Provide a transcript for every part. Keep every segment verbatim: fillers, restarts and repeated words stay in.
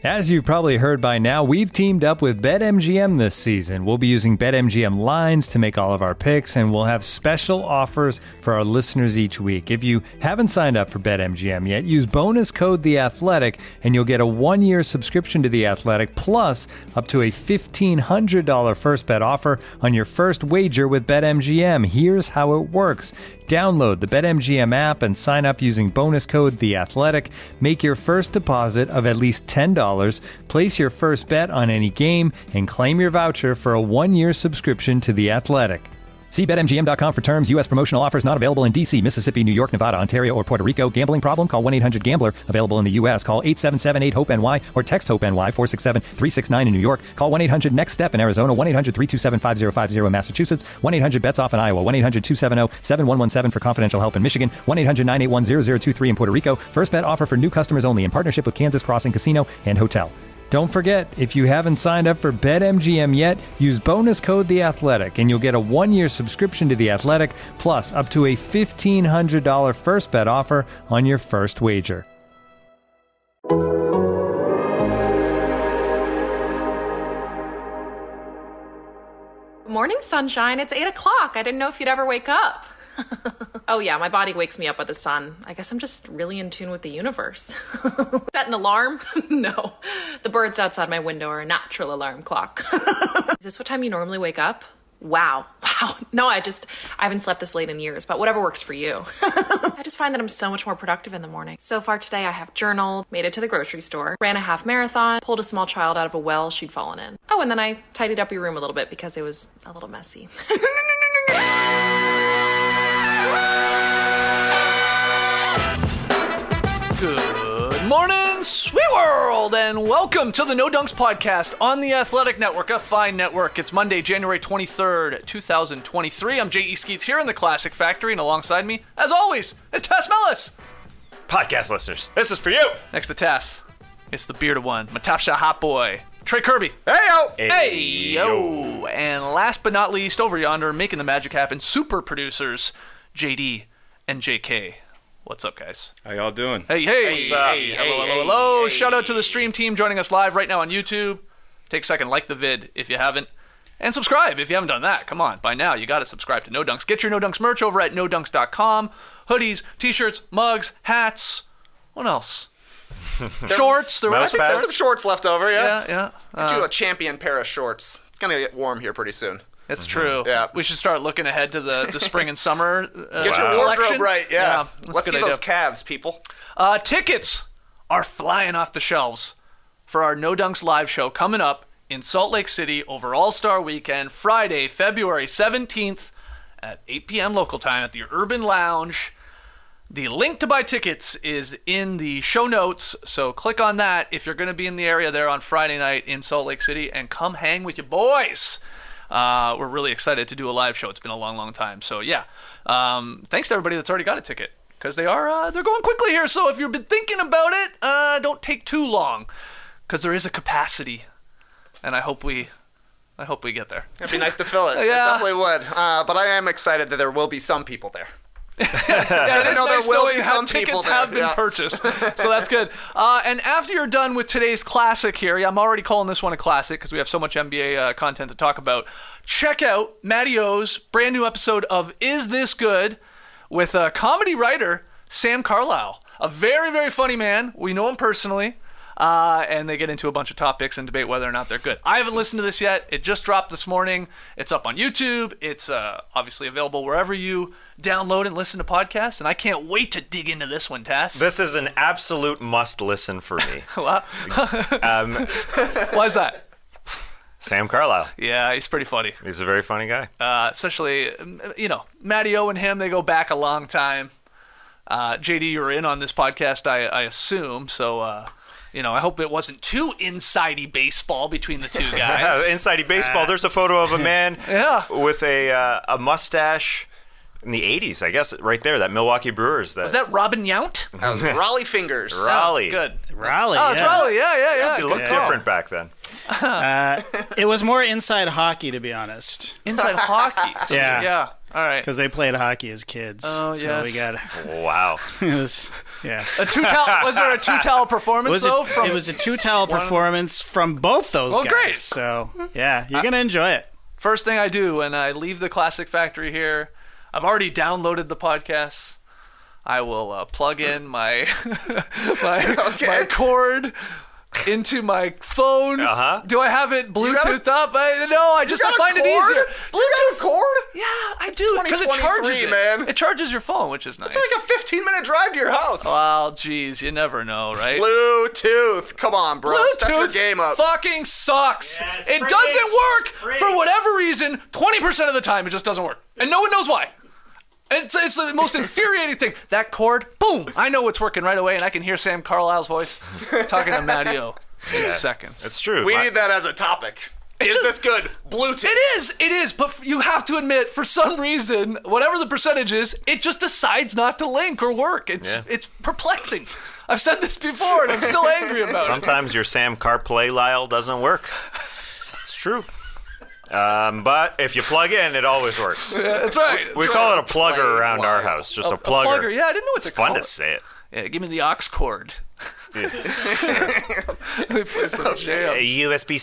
As you've probably heard by now, we've teamed up with BetMGM this season. We'll be using BetMGM lines to make all of our picks, and we'll have special offers for our listeners each week. If you haven't signed up for BetMGM yet, use bonus code The Athletic, and you'll get a one-year subscription to The Athletic, plus up to a fifteen hundred dollars first bet offer on your first wager with BetMGM. Here's how it works. Download the BetMGM app and sign up using bonus code The Athletic. Make your first deposit of at least ten dollars. Place your first bet on any game and claim your voucher for a one-year subscription to The Athletic. See Bet M G M dot com for terms. U S promotional offers not available in D C, Mississippi, New York, Nevada, Ontario, or Puerto Rico. Gambling problem? Call one eight hundred gambler. Available in the U S. Call eight seven seven eight hope N Y or text HOPE-NY four six seven three six nine in New York. Call one eight hundred next step in Arizona. one eight hundred three two seven five zero five zero in Massachusetts. one eight hundred bets off in Iowa. one eight hundred two seven zero seven one one seven for confidential help in Michigan. one eight hundred nine eight one zero zero two three in Puerto Rico. First bet offer for new customers only in partnership with Kansas Crossing Casino and Hotel. Don't forget, if you haven't signed up for BetMGM yet, use bonus code The Athletic, and you'll get a one-year subscription to The Athletic, plus up to a fifteen hundred dollars first bet offer on your first wager. Morning, sunshine. It's eight o'clock. I didn't know if you'd ever wake up. Oh yeah, my body wakes me up with the sun. I guess I'm just really in tune with the universe. Is that an alarm? No. The birds outside my window are a natural alarm clock. Is this what time you normally wake up? Wow. Wow. No, I just, I haven't slept this late in years, but whatever works for you. I just find that I'm so much more productive in the morning. So far today, I have journaled, made it to the grocery store, ran a half marathon, pulled a small child out of a well she'd fallen in. Oh, and then I tidied up your room a little bit because it was a little messy. Good morning, sweet world, and welcome to the No Dunks podcast on the Athletic Network, a fine network. It's Monday, January twenty-third, twenty twenty-three. I'm J E. Skeets here in the Classic Factory, and alongside me, as always, is Tess Mellis. Podcast listeners, this is for you. Next to Tess, it's the bearded one, Matapsha Hot Boy, Trey Kirby. Hey-yo. Hey, yo. And last but not least, over yonder, making the magic happen, super producers, J D and J K. What's up, guys? How y'all doing? Hey, hey. What's up? Hey, hello, hello, hello. Shout out to the stream team joining us live right now on YouTube. Take a second, like the vid if you haven't. And subscribe if you haven't done that. Come on, by now you got to subscribe to No Dunks. Get your No Dunks merch over at no dunks dot com. Hoodies, t-shirts, mugs, hats. What else? Shorts. There Mouse was pads. There's some shorts left over, yeah. Yeah, yeah. Get Uh, you a champion pair of shorts. It's gonna get warm here pretty soon. It's true. Yeah. We should start looking ahead to the, the spring and summer uh, Get your collection. wardrobe right, yeah. that's Let's a see good those idea. calves, people. Uh, tickets are flying off the shelves for our No Dunks live show coming up in Salt Lake City over All-Star Weekend, Friday, February seventeenth at eight p.m. local time at the Urban Lounge. The link to buy tickets is in the show notes, so click on that if you're going to be in the area there on Friday night in Salt Lake City, and come hang with your boys. Uh, we're really excited to do a live show. It's been a long, long time. So yeah, um, thanks to everybody that's already got a ticket, because they are uh, they're going quickly here. So if you've been thinking about it, uh, don't take too long, because there is a capacity, and I hope we, I hope we get there. It'd be nice to fill it. Yeah. It definitely would. Uh, but I am excited that there will be some people there. Yeah, it is know there nice will knowing be how some people tickets there, have been yeah. purchased. So that's good. Uh, and after you're done with today's classic here, yeah, I'm already calling this one a classic because we have so much N B A uh, content to talk about. Check out Matty O's brand new episode of Is This Good with uh, comedy writer Sam Carlisle. A very, very funny man. We know him personally. Uh, and they get into a bunch of topics and debate whether or not they're good. I haven't listened to this yet. It just dropped this morning. It's up on YouTube. It's uh, obviously available wherever you download and listen to podcasts. And I can't wait to dig into this one, Tass. This is an absolute must-listen for me. Wow. um, Why is that? Sam Carlisle. Yeah, he's pretty funny. He's a very funny guy. Uh, especially, you know, Matty O and him, they go back a long time. Uh, J D, you're in on this podcast, I, I assume. So, uh, you know, I hope it wasn't too inside-y baseball between the two guys. Inside-y baseball. There's a photo of a man Yeah. with a uh, a mustache in the eighties, I guess, right there. That Milwaukee Brewers. That, Was that Robin Yount? That was Raleigh Fingers. Raleigh? Oh, good. Raleigh. Oh, it's yeah. Raleigh. Yeah, yeah, yeah. It looked Yeah. different back then. Uh, it was more inside hockey, to be honest. Inside hockey. Yeah. Yeah. All right. Because they played hockey as kids. Oh, so yes. we got Wow. it. Was, yeah. A two towel, was there a two towel It performance, was, though? a, from it was a two towel performance from both those Oh, guys. great. So, yeah, you're going to enjoy it. First thing I do when I leave the Classic Factory here, I've already downloaded the podcast. I will uh, plug in my my, Okay. my cord into my phone. Uh-huh. Do I have it Bluetoothed got up? I, no, I just I got a find it cord? easier. You got a cord? Yeah, I do because it twenty charges twenty-three, it. man. It charges your phone, which is nice. It's like a fifteen minute drive to your house. Well, geez, you never know, right? Bluetooth. Come on, bro. Step your game up. fucking sucks. Yes, it preach. doesn't work Preach. for whatever reason. twenty percent of the time, it just doesn't work, and no one knows why. It's, it's the most infuriating thing. That cord, boom, I know it's working right away, and I can hear Sam Carlisle's voice talking to Matty O in seconds. It's true. We My- need that as a topic. Is just- this good? Bluetooth. It is, it is, but f- you have to admit, for some reason, whatever the percentage is, it just decides not to link or work. It's Yeah. it's perplexing. I've said this before, and I'm still angry about it. Sometimes your Sam CarPlay Lyle doesn't work. It's true. Um, but if you plug in, it always works. Yeah, that's right. We that's call right. it a plugger Play around our Lyle. house. Just a, A plugger. plugger. Yeah, I didn't know what to It's fun call to it. say it. Yeah, give me the aux cord. Let me play some jams. A U S B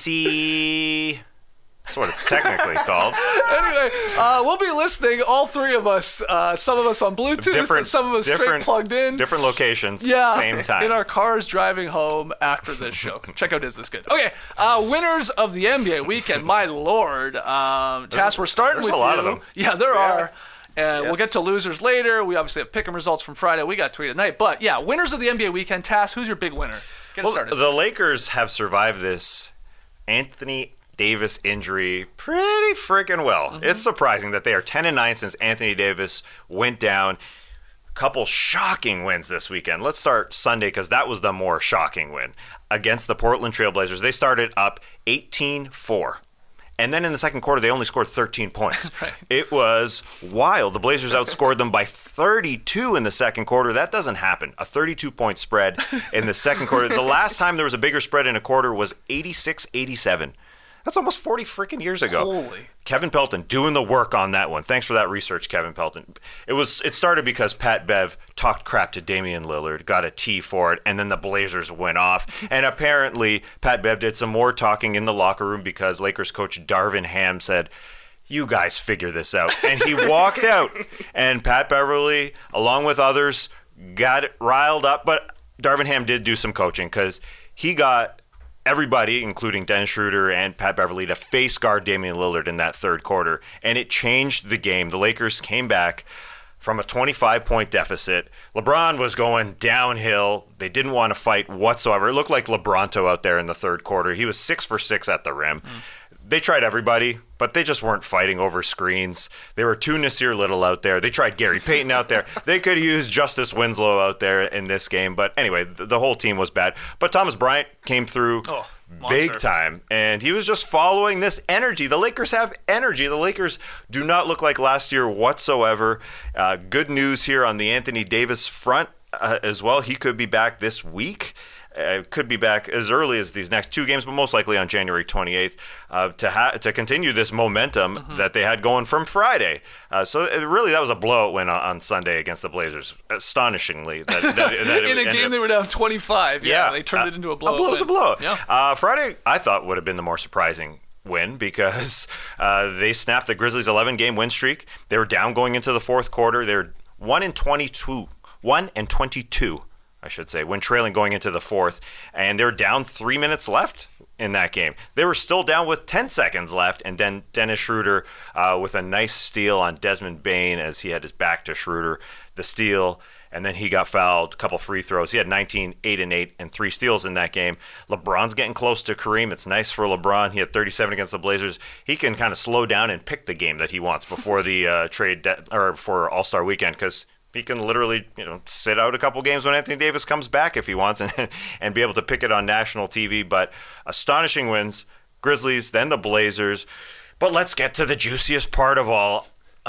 C. That's what it's technically called. Anyway, uh, we'll be listening, all three of us, uh, some of us on Bluetooth, and some of us straight different, plugged in. Different locations, Yeah, same time. in our cars driving home after this show. Check out Is This Good? Okay, uh, winners of the N B A weekend, my lord. Um, Tass, we're starting there's with a lot you. of them. Yeah, there are. And we'll Yes. get to losers later. We obviously have pick'em results from Friday. We got tweeted tonight. But yeah, winners of the N B A weekend. Tass, who's your big winner? Get us Well, started. the Lakers have survived this Anthony Davis injury pretty freaking well. Mm-hmm. It's surprising that they are ten and nine since Anthony Davis went down. A couple shocking wins this weekend. Let's start Sunday because that was the more shocking win against the Portland Trailblazers. They started up eighteen four. And then in the second quarter, they only scored thirteen points. Right. It was wild. The Blazers outscored them by thirty-two in the second quarter. That doesn't happen. A thirty-two point spread in the second quarter. The last time there was a bigger spread in a quarter was eighty-six eighty-seven. That's almost forty freaking years ago. Holy. Kevin Pelton doing the work on that one. Thanks for that research, Kevin Pelton. It was it started because Pat Bev talked crap to Damian Lillard, got a tee for it, and then the Blazers went off. And apparently, Pat Bev did some more talking in the locker room because Lakers coach Darvin Ham said, "You guys figure this out." And he walked out. And Pat Beverly, along with others, got riled up. But Darvin Ham did do some coaching because he got everybody, including Dennis Schroeder and Pat Beverly, to face guard Damian Lillard in that third quarter, and it changed the game. The Lakers came back from a twenty-five point deficit. LeBron was going downhill. They didn't want to fight whatsoever. It looked like LeBronto out there in the third quarter. He was six for six at the rim. Mm. They tried everybody, but they just weren't fighting over screens. They were too Nasir Little out there. They tried Gary Payton out there. They could use Justice Winslow out there in this game. But anyway, the, the whole team was bad. But Thomas Bryant came through Oh, big monster. time, and he was just following this energy. The Lakers have energy. The Lakers do not look like last year whatsoever. Uh, good news here on the Anthony Davis front uh, as well. He could be back this week. Uh, could be back as early as these next two games, but most likely on January twenty-eighth uh, to ha- to continue this momentum Mm-hmm. that they had going from Friday. Uh, so it, really, that was a blowout win on, on Sunday against the Blazers. Astonishingly, that, that, that it in a ended game up- they were down twenty-five. Yeah, yeah, they turned uh, it into a blowout. A blow was a win. blowout. Yeah. Uh, Friday, I thought would have been the more surprising win because uh, they snapped the Grizzlies' eleven game win streak. They were down going into the fourth quarter. They're one and twenty-two, one and twenty-two, I should say, when trailing going into the fourth, and they were down three minutes left in that game. They were still down with ten seconds left, and then Dennis Schroeder uh, with a nice steal on Desmond Bane as he had his back to Schroeder, the steal, and then he got fouled, a couple free throws. He had nineteen, eight and eight, and three steals in that game. LeBron's getting close to Kareem. It's nice for LeBron. He had thirty-seven against the Blazers. He can kind of slow down and pick the game that he wants before the uh, trade de- or for All-Star Weekend because he can literally, you know, sit out a couple games when Anthony Davis comes back if he wants and, and be able to pick it on national T V. But astonishing wins, Grizzlies, then the Blazers. But let's get to the juiciest part of all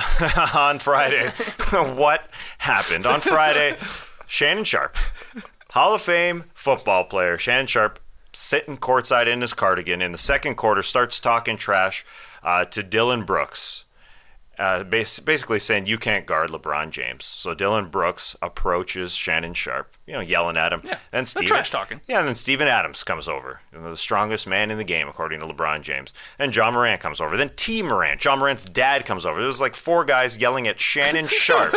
on Friday. What happened? On Friday, Shannon Sharpe, Hall of Fame football player, Shannon Sharpe, sitting courtside in his cardigan in the second quarter, starts talking trash uh, to Dylan Brooks. uh, bas- basically saying you can't guard LeBron James. So Dylan Brooks approaches Shannon Sharp, you know, yelling at him. Yeah, and Steven, trash talking. Yeah, and then Steven Adams comes over, you know, the strongest man in the game, according to LeBron James. And John Morant comes over. Then T. Morant, John Morant's dad, comes over. There was like four guys yelling at Shannon Sharp.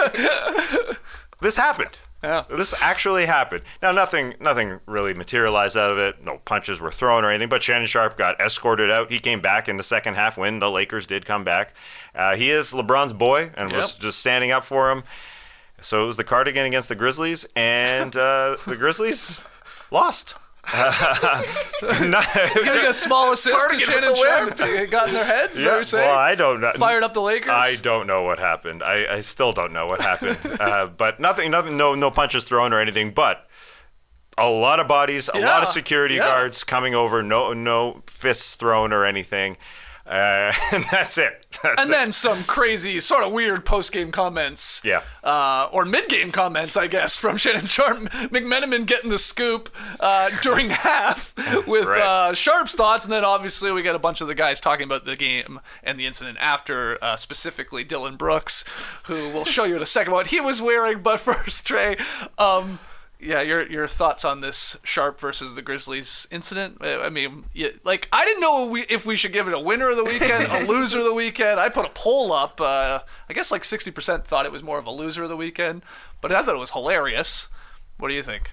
This happened. Yeah. This actually happened. Now, nothing nothing really materialized out of it. No punches were thrown or anything, but Shannon Sharp got escorted out. He came back in the second half when the Lakers did come back. Uh, he is LeBron's boy and Yep. was just standing up for him. So it was the Cardigan against the Grizzlies, and uh, the Grizzlies lost. Uh, not, Getting a small assist to Cardigan Shannon with the Sharp. It got in their heads. Is that what Yeah, you're saying? well, I don't know. Fired up the Lakers. I don't know what happened. I, I still don't know what happened. uh, but nothing, nothing, no, no punches thrown or anything. But a lot of bodies, a Yeah, lot of security yeah. guards coming over. No, no fists thrown or anything. Uh, and that's it. That's And it. then some crazy, sort of weird post-game comments. Yeah. Uh, or mid-game comments, I guess, from Shannon Sharp. McMenamin getting the scoop uh, during half with Right. uh, Sharp's thoughts. And then, obviously, we got a bunch of the guys talking about the game and the incident after, uh, specifically Dylan Brooks, who we'll show you in a second what he was wearing. But first, Trey, um, yeah, your your thoughts on this Sharp versus the Grizzlies incident? I mean, yeah, like, I didn't know we, if we should give it a winner of the weekend, a loser of the weekend. I put a poll up. Uh, I guess like sixty percent thought it was more of a loser of the weekend, but I thought it was hilarious. What do you think?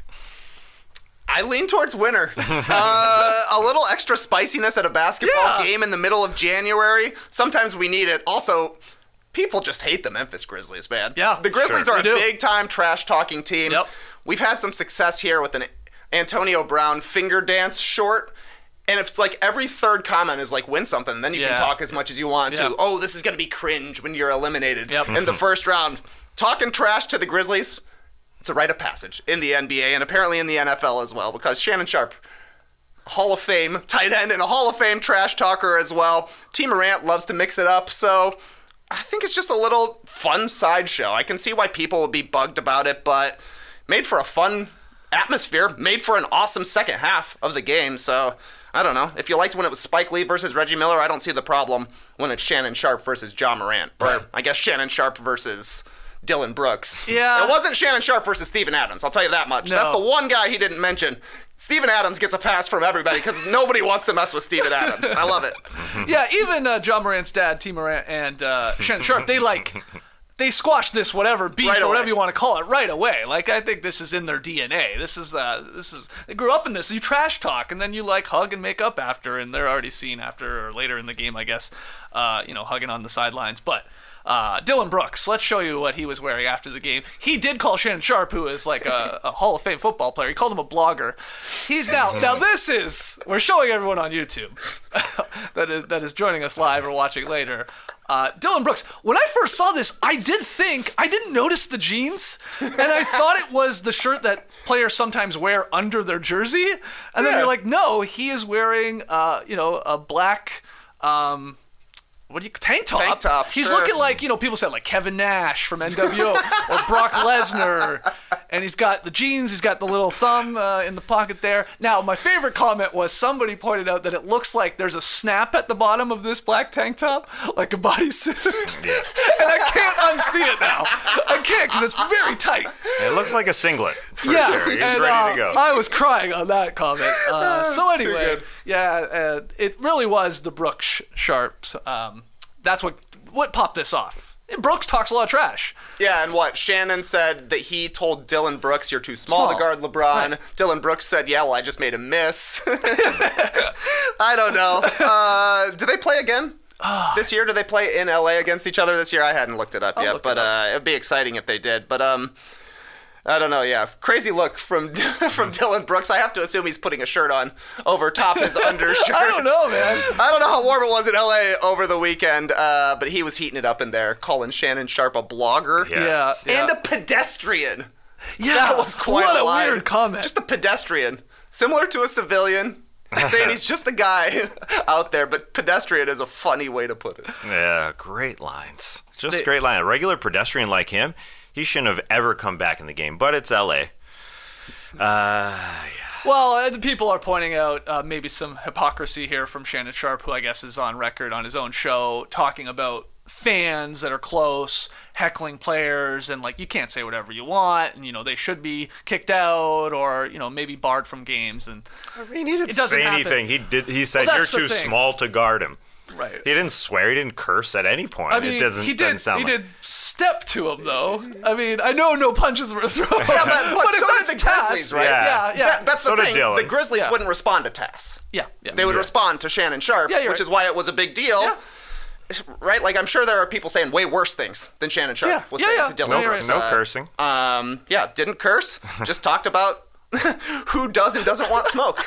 I lean towards winner. uh, a little extra spiciness at a basketball Yeah. game in the middle of January. Sometimes we need it. Also, people just hate the Memphis Grizzlies, man. Yeah, the Grizzlies sure. are a They do. big-time trash-talking team. Yep. We've had some success here with an Antonio Brown finger dance short. And it's like every third comment is like, win something, and then you Yeah. can talk as much as you want Yeah. to. Oh, this is going to be cringe when you're eliminated Yep. in the first round. Talking trash to the Grizzlies, it's a rite of passage in the N B A and apparently in the N F L as well, because Shannon Sharp, Hall of Fame tight end and a Hall of Fame trash talker as well. T. Morant loves to mix it up, so I think it's just a little fun sideshow. I can see why people would be bugged about it, but made for a fun atmosphere, made for an awesome second half of the game, so I don't know. If you liked when it was Spike Lee versus Reggie Miller, I don't see the problem when it's Shannon Sharp versus John Morant, or I guess Shannon Sharp versus Dylan Brooks. Yeah. It wasn't Shannon Sharp versus Steven Adams, I'll tell you that much. No. That's the one guy he didn't mention. Steven Adams gets a pass from everybody because nobody wants to mess with Steven Adams. I love it. Yeah, even uh, John Morant's dad, T. Morant, and uh, Shannon Sharp, they like... They squashed this whatever beef Right or whatever away. you want to call it right away. Like, I think this is in their D N A. This is uh, this is they grew up in this. You trash talk and then you like hug and make up after, and they're already seen after or later in the game, I guess. Uh, you know, hugging on the sidelines. But uh, Dylan Brooks, let's show you what he was wearing after the game. He did call Shannon Sharp, who is like a, a Hall of Fame football player. He called him a blogger. He's now now this is we're showing everyone on YouTube that is that is joining us live or watching later. Uh, Dylan Brooks, when I first saw this, I did think, I didn't notice the jeans, and I thought it was the shirt that players sometimes wear under their jersey, and then Yeah. you're like, no, he is wearing, uh, you know, a black, um, what do you, tank top? Tank top, He's sure. looking like, you know, people said like Kevin Nash from N W O, or Brock Lesnar, and he's got the jeans, he's got the little thumb uh, in the pocket there. Now, my favorite comment was somebody pointed out that it looks like there's a snap at the bottom of this black tank top, like a bodysuit. And I can't unsee it now. I can't, because it's very tight. It looks like a singlet. For Yeah, sure. He's and, ready uh, to go. I was crying on that comment. Uh, so anyway, good. yeah, uh, it really was the Brooks sh- Sharps. Um, that's what what popped this off. And Brooks talks a lot of trash. Yeah, and what? Shannon said that he told Dylan Brooks, you're too small, Small. to guard LeBron. Right. Dylan Brooks said, yeah, well, I just made him miss. I don't know. Uh, do they play again? This year? Do they play in L A against each other this year? I hadn't looked it up I'll yet, look but it up. uh, it'd be exciting if they did. But um, I don't know. Yeah, crazy look from from Dylan Brooks. I have to assume he's putting a shirt on over top his undershirt. I don't know, man. I don't know how warm it was in L A over the weekend, uh, but he was heating it up in there, calling Shannon Sharp a blogger. Yes. Yeah, yeah. And a pedestrian. Yeah, That was quite what a a line. weird comment. Just a pedestrian. Similar to a civilian. Saying he's just a guy out there, but pedestrian is a funny way to put it. Yeah, great lines. Just They- great line. A regular pedestrian like him, he shouldn't have ever come back in the game, but it's L A. Uh, Well, uh, the people are pointing out uh, maybe some hypocrisy here from Shannon Sharp, who I guess is on record on his own show talking about fans that are close heckling players, and like you can't say whatever you want, and you know they should be kicked out or you know maybe barred from games. And I mean, he didn't it doesn't say happen. anything. He did. He said Well, you're that's the too thing. small to guard him. Right. He didn't swear. He didn't curse at any point. I mean, it doesn't, he doesn't did. sound He like. did step to him though. I mean, I know no punches were thrown. Yeah, but, but if so did that's the Tass- Grizzlies, right? Yeah. Yeah, yeah, That, that's So the did thing. Dylan. The Grizzlies Yeah. wouldn't respond to Tass. yeah, yeah. They would Yeah. respond to Shannon Sharp, Yeah, you're which right. is why it was a big deal. Yeah. Right? Like, I'm sure there are people saying way worse things than Shannon Sharp Yeah. was Yeah, saying yeah. to Dylan no, Brooks. no Uh, cursing. Um, yeah, didn't curse. Just talked about who does and doesn't want smoke.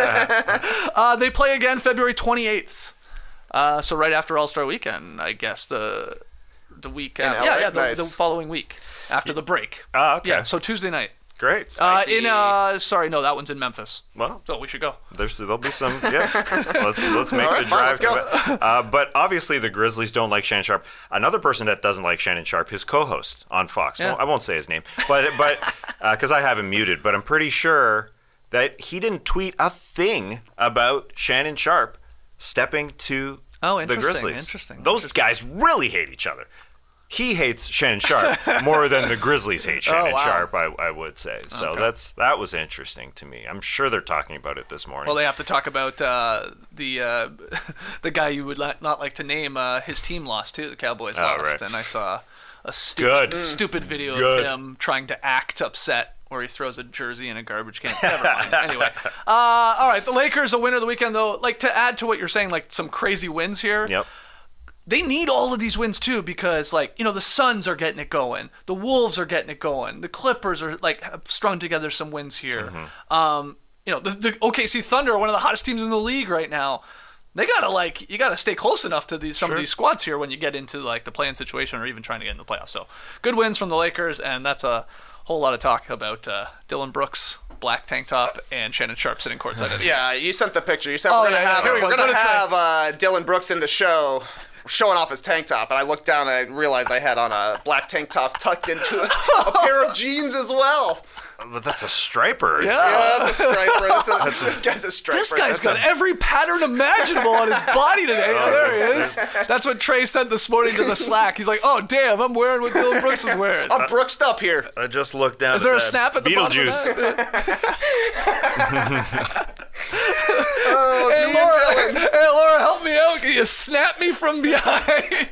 Uh, they play again February twenty-eighth. Uh, so right after All-Star Weekend, I guess the the week. In After, L A? yeah, yeah, the, Nice. the following week after the break. Ah, okay. Yeah, so Tuesday night. Great. Uh, Spicy. in uh, sorry, no, that one's in Memphis. well, So we should go. There's, there'll be some, yeah. let's let's make All right, the fine, drive let's to go. it. Uh, but obviously, the Grizzlies don't like Shannon Sharp. Another person that doesn't like Shannon Sharp, his co-host on Fox. Yeah. Well, I won't say his name, but but because I have him muted. But I'm pretty sure that he didn't tweet a thing about Shannon Sharp stepping to Oh, the interesting, Grizzlies. interesting, Those interesting. guys really hate each other. He hates Shannon Sharp more than the Grizzlies hate Shannon Oh, wow. Sharp, I, I would say. So Okay. that's that was interesting to me. I'm sure they're talking about it this morning. Well, they have to talk about uh, the uh, the guy you would li- not like to name. Uh, his team lost too. The Cowboys Oh, lost, right. and I saw a stupid, Good. stupid video Good. of him trying to act upset, where he throws a jersey in a garbage can. Never mind. Anyway, uh, all right. The Lakers, a winner of the weekend, though. Like to add to what you're saying, like some crazy wins here. Yep. They need all of these wins too because, like, you know, the Suns are getting it going, the Wolves are getting it going, the Clippers are like have strung together some wins here. Mm-hmm. Um, you know, the, the O K C Thunder are one of the hottest teams in the league right now. They gotta like you gotta stay close enough to these some Sure. of these squads here when you get into like the play-in situation or even trying to get in the playoffs. So good wins from the Lakers, and that's a whole lot of talk about uh, Dylan Brooks, black tank top, and Shannon Sharp sitting courtside. at the Yeah, you sent the picture. You said Oh, we're gonna yeah, yeah, have here we we're go. gonna Go to have uh, Dylan Brooks in the show, showing off his tank top, and I looked down and I realized I had on a black tank top tucked into a, a pair of jeans as well. But that's a striper. Yeah. Yeah, that's a striper. That's a, this guy's a striper. This guy's That's got a- every pattern imaginable on his body today. Oh, there he is. That's what Trey sent this morning to the Slack. He's like, "Oh, damn, I'm wearing what Dylan Brooks is wearing." I'm Brooksed up here. I just looked down. Is there at a that snap at the bottom of Beetlejuice. that? Oh, Hey, me and Laura, Dylan. hey, Laura, help me out. Can you snap me from behind?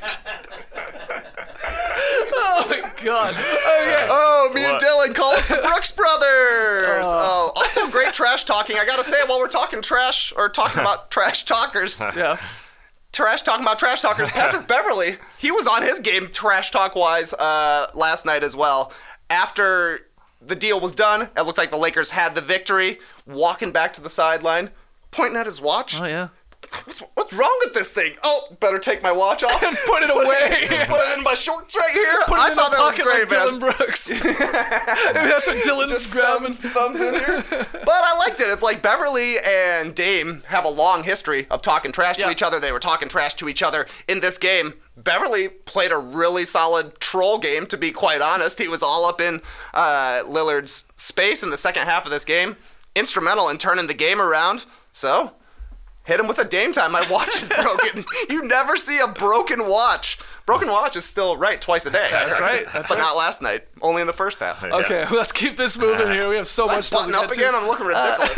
Oh, my God. Okay. Oh, me and What? Dylan call us the Brooks Brothers. Oh, also great trash talking. I gotta say, while we're talking trash or talking about trash talkers, Yeah. trash talking about trash talkers, Patrick Beverly, he was on his game trash talk wise uh, last night as well. After the deal was done, it looked like the Lakers had the victory. Walking back to the sideline, pointing at his watch. Oh, yeah. What's, what's wrong with this thing? Oh, better take my watch off And put it away. Put it in my shorts right here. Put it I in thought the that was pocket great, like man. Dylan Brooks. Maybe that's what Dylan's Just grabbing. thumbs, thumbs in here. But I liked it. It's like Beverly and Dame have a long history of talking trash to Yeah. each other. They were talking trash to each other in this game. Beverly played a really solid troll game, to be quite honest. He was all up in uh, Lillard's space in the second half of this game. Instrumental in turning the game around. So, hit him with a Dame time. My watch is broken. You never see a broken watch. Broken watch is still right twice a day. That's right, that's but right. not last night. Only in the first half. Okay, let's keep this moving here. We have so much stuff Button to up get again. to. I'm looking ridiculous.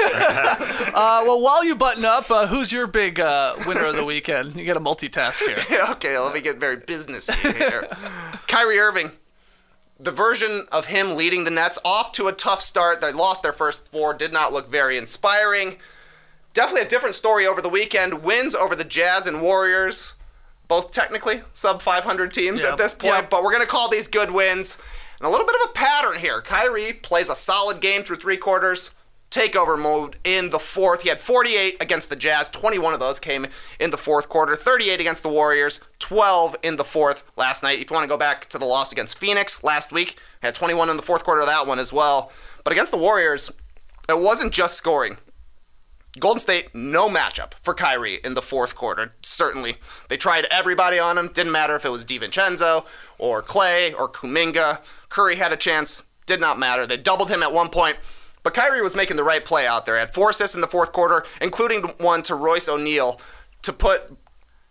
Uh, well, while you button up, uh, who's your big uh, winner of the weekend? You got to multitask here. Yeah, okay, let me get very businessy here. Kyrie Irving, the version of him leading the Nets off to a tough start. They lost their first four, did not look very inspiring. Definitely a different story over the weekend. Wins over the Jazz and Warriors, both technically sub five hundred teams Yep. at this point, Yep. but we're going to call these good wins. And a little bit of a pattern here. Kyrie plays a solid game through three quarters. Takeover mode in the fourth. He had forty-eight against the Jazz. twenty-one of those came in the fourth quarter. thirty-eight against the Warriors. twelve in the fourth last night. If you want to go back to the loss against Phoenix last week, he had twenty-one in the fourth quarter of that one as well. But against the Warriors, it wasn't just scoring. Golden State, no matchup for Kyrie in the fourth quarter, certainly. They tried everybody on him. Didn't matter if it was DiVincenzo or Clay or Kuminga. Curry had a chance. Did not matter. They doubled him at one point. But Kyrie was making the right play out there. Had four assists in the fourth quarter, including one to Royce O'Neal to put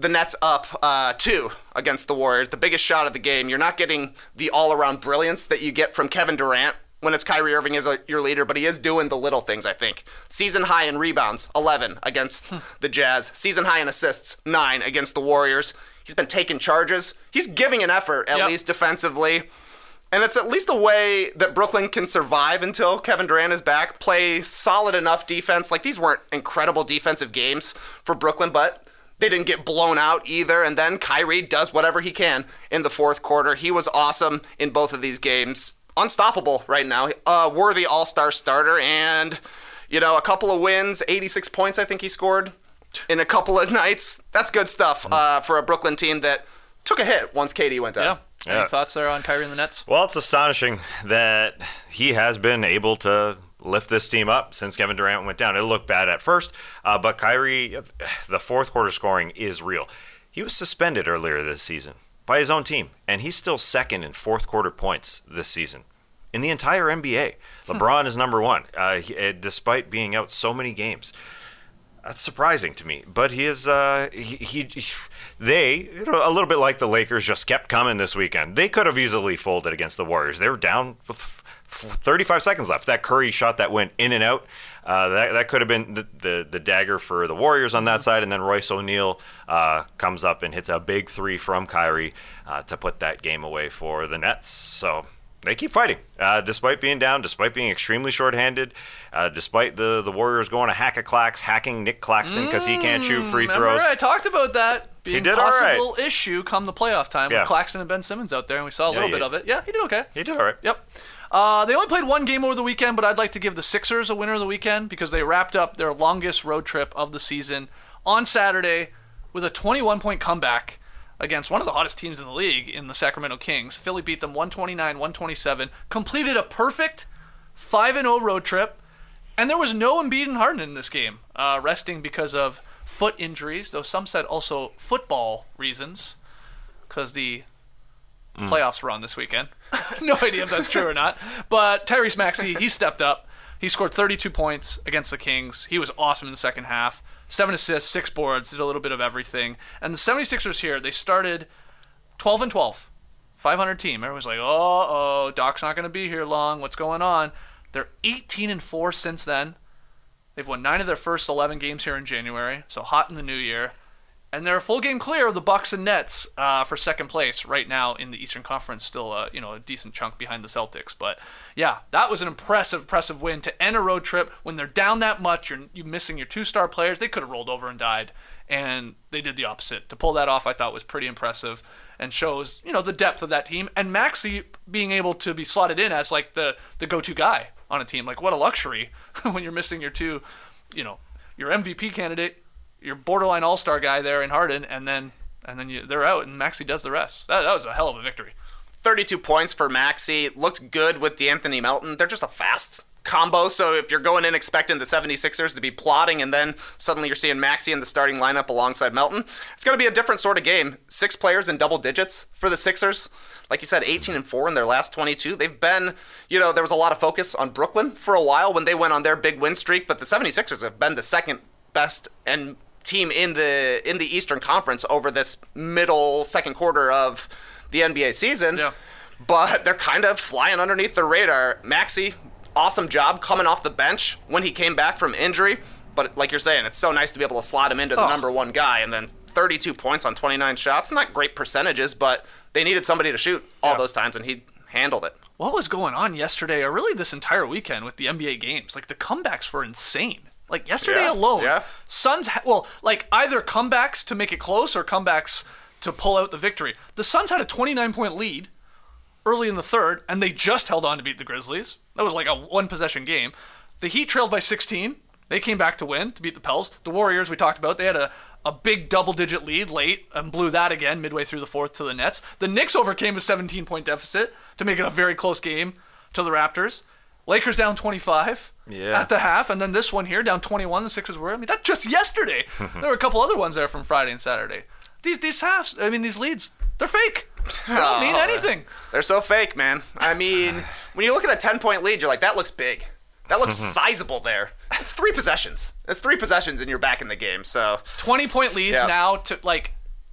the Nets up uh, two against the Warriors, the biggest shot of the game. You're not getting the all-around brilliance that you get from Kevin Durant when it's Kyrie Irving as a, your leader, but he is doing the little things, I think. Season high in rebounds, eleven against the Jazz. Season high in assists, nine against the Warriors. He's been taking charges. He's giving an effort, at Yep. least defensively. And it's at least a way that Brooklyn can survive until Kevin Durant is back, play solid enough defense. Like, these weren't incredible defensive games for Brooklyn, but they didn't get blown out either. And then Kyrie does whatever he can in the fourth quarter. He was awesome in both of these games. Unstoppable right now. A worthy all-star starter. And, you know, a couple of wins, eighty-six points I think he scored in a couple of nights. That's good stuff uh, for a Brooklyn team that took a hit once K D went down. Yeah. Any Yeah. thoughts there on Kyrie and the Nets? Well, it's astonishing that he has been able to lift this team up since Kevin Durant went down. It looked bad at first, uh, but Kyrie, the fourth quarter scoring is real. He was suspended earlier this season by his own team, and he's still second in fourth quarter points this season. In the entire N B A, LeBron is number one, uh, he, uh, despite being out so many games. That's surprising to me, but he is. Uh, he, he, they, you know, a little bit like the Lakers, just kept coming this weekend. They could have easily folded against the Warriors. They were down with thirty-five seconds left. That Curry shot that went in and out, uh, that that could have been the, the the dagger for the Warriors on that side. And then Royce O'Neal uh, comes up and hits a big three from Kyrie uh, to put that game away for the Nets. So. They keep fighting, uh, despite being down, despite being extremely shorthanded, uh, despite the, the Warriors going to hack-a-clacks, hacking Nick Claxton because he can't shoot free Remember, throws. I talked about that being He did a all right. possible issue come the playoff time Yeah. with Claxton and Ben Simmons out there, and we saw a Yeah, little he- bit of it. Yeah, he did okay. He did all right. Yep. Uh, they only played one game over the weekend, but I'd like to give the Sixers a winner of the weekend because they wrapped up their longest road trip of the season on Saturday with a twenty-one point comeback against one of the hottest teams in the league in the Sacramento Kings. Philly beat them one twenty-nine one twenty-seven, completed a perfect five and oh road trip, and there was no Embiid and Harden in this game, uh, resting because of foot injuries, though some said also football reasons, because the Mm. playoffs were on this weekend. No idea if that's true or not. But Tyrese Maxey, he stepped up. He scored thirty-two points against the Kings. He was awesome in the second half. Seven assists, six boards, did a little bit of everything. And the 76ers here, they started twelve and twelve. five hundred team. Everyone's like, uh-oh, Doc's not going to be here long. What's going on? They're eighteen and four since then. They've won nine of their first eleven games here in January, so hot in the new year. And they're a full game clear of the Bucks and Nets uh, for second place right now in the Eastern Conference. Still, uh, you know, a decent chunk behind the Celtics. But yeah, that was an impressive, impressive win to end a road trip when they're down that much. You're you missing your two star players. They could have rolled over and died, and they did the opposite. To pull that off, I thought was pretty impressive and shows you know the depth of that team. And Maxey being able to be slotted in as like the the go to guy on a team. Like what a luxury when you're missing your two, you know, your M V P candidate, your borderline all-star guy there in Harden, and then and then you, they're out, and Maxey does the rest. That, that was a hell of a victory. thirty-two points for Maxey. Looked good with D'Anthony Melton. They're just a fast combo, so if you're going in expecting the 76ers to be plotting and then suddenly you're seeing Maxey in the starting lineup alongside Melton, it's going to be a different sort of game. Six players in double digits for the Sixers. Like you said, eighteen and four in their last twenty-two. They've been, you know, there was a lot of focus on Brooklyn for a while when they went on their big win streak, but the 76ers have been the second best and team in the in the Eastern Conference over this middle second quarter of the N B A season. Yeah. But they're kind of flying underneath the radar. Maxey, awesome job coming off the bench when he came back from injury. But like you're saying, it's so nice to be able to slot him into the Oh. number one guy. And then thirty-two points on twenty-nine shots. Not great percentages, but they needed somebody to shoot all Yeah. those times, and he handled it. What was going on yesterday, or really this entire weekend with the N B A games? Like the comebacks were insane. Like yesterday Yeah, alone, yeah. Suns, ha- well, like either comebacks to make it close or comebacks to pull out the victory. The Suns had a twenty-nine point lead early in the third, and they just held on to beat the Grizzlies. That was like a one-possession game. The Heat trailed by sixteen. They came back to win, to beat the Pels. The Warriors, we talked about, they had a, a big double-digit lead late and blew that again midway through the fourth to the Nets. The Knicks overcame a seventeen point deficit to make it a very close game to the Raptors. Lakers down twenty-five Yeah. at the half, and then this one here down twenty-one. The Sixers were. I mean, that's just yesterday. There were a couple other ones there from Friday and Saturday. These these halves, I mean, these leads, they're fake. They don't mean Oh, anything. They're so fake, man. I mean, when you look at a ten-point lead, you're like, that looks big. That looks sizable there. It's three possessions. It's three possessions, and you're back in the game. So twenty point leads Yeah. now to like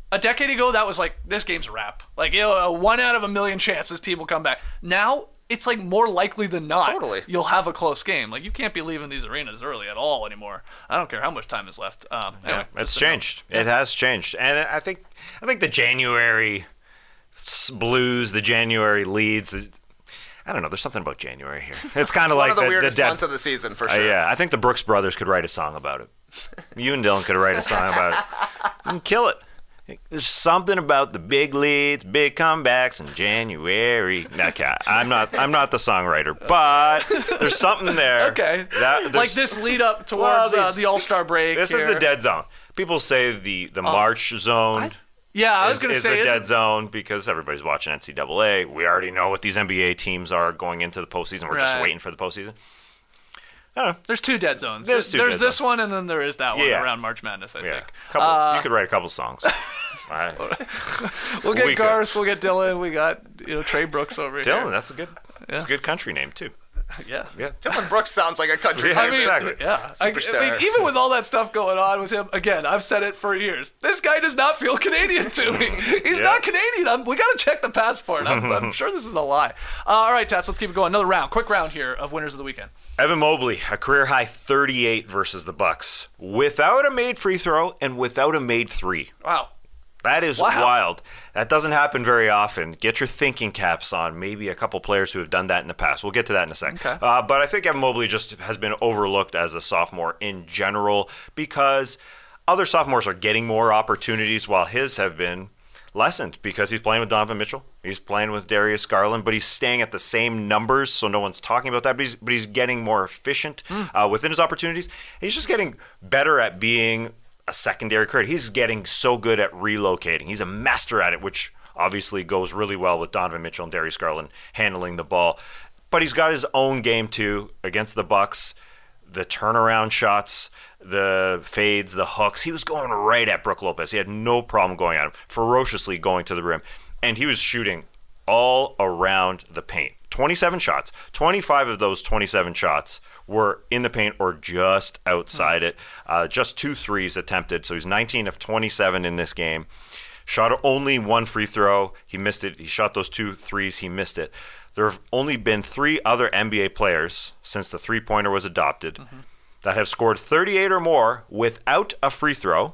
A decade ago, that was like, this game's a wrap. Like, you know, a one out of a million chance this team will come back. Now, it's like more likely than not Totally. you'll have a close game. Like, you can't be leaving these arenas early at all anymore. I don't care how much time is left. Um, anyway, Yeah, it's just a note. changed. It has changed, and I think I think the January s- blues, the January leads. the- I don't know. There's something about January here. It's kind of One like of the, the, weirdest the dead, months of the season, for Uh, sure. yeah, I think the Brooks Brothers could write a song about it. You and Dylan could write a song about it. And kill it. There's something about the big leads, big comebacks in January. Okay, I'm not. I'm not the songwriter, but there's something there. Okay. That, Like there's- this lead up towards Well, uh, these- the All-Star break. This here. is the dead zone. People say the the March zone. Yeah, I was is, going to is say, the isn't- dead zone because everybody's watching N C double A. We already know what these N B A teams are going into the postseason. We're just Right. waiting for the postseason. I don't know. there's two dead zones. There's two There's dead this zones. one, and then there is that one Yeah. around March Madness, I Yeah, think. couple. Uh, you could write a couple songs. Right. We'll get we could. Garth, we'll get Dylan, we got you know Trey Brooks over Dylan, here. that's a good. That's a good country name too. Yeah. Yeah. Dylan Brooks sounds like a country Yeah, name. exactly. Yeah, I, I Superstar. mean, even with all that stuff going on with him, again, I've said it for years. This guy does not feel Canadian to me. He's Yeah. not Canadian. I'm, we got to check the passport. I'm, I'm sure this is a lie. Uh, all right, Tess, let's keep it going. Another round, quick round here of winners of the weekend. Evan Mobley, a career high thirty-eight versus the Bucks, without a made free throw and without a made three. Wow. That is Wow. wild. That doesn't happen very often. Get your thinking caps on. Maybe a couple players who have done that in the past. We'll get to that in a second. Okay. Uh, but I think Evan Mobley just has been overlooked as a sophomore in general because other sophomores are getting more opportunities while his have been lessened because he's playing with Donovan Mitchell. He's playing with Darius Garland, but he's staying at the same numbers, so no one's talking about that. But he's, but he's getting more efficient uh, within his opportunities. He's just getting better at being a secondary creator. He's getting so good at relocating. He's a master at it, which obviously goes really well with Donovan Mitchell and Darius Garland handling the ball. But he's got his own game too against the Bucks. The turnaround shots, the fades, the hooks. He was going right at Brook Lopez. He had no problem going at him, ferociously going to the rim. And he was shooting all around the paint. twenty-seven shots. twenty-five of those twenty-seven shots were in the paint or just outside it. Uh, just two threes attempted. So he's nineteen of twenty-seven in this game. Shot only one free throw. He missed it. He shot those two threes. He missed it. There have only been three other N B A players since the three-pointer was adopted mm-hmm. that have scored thirty-eight or more without a free throw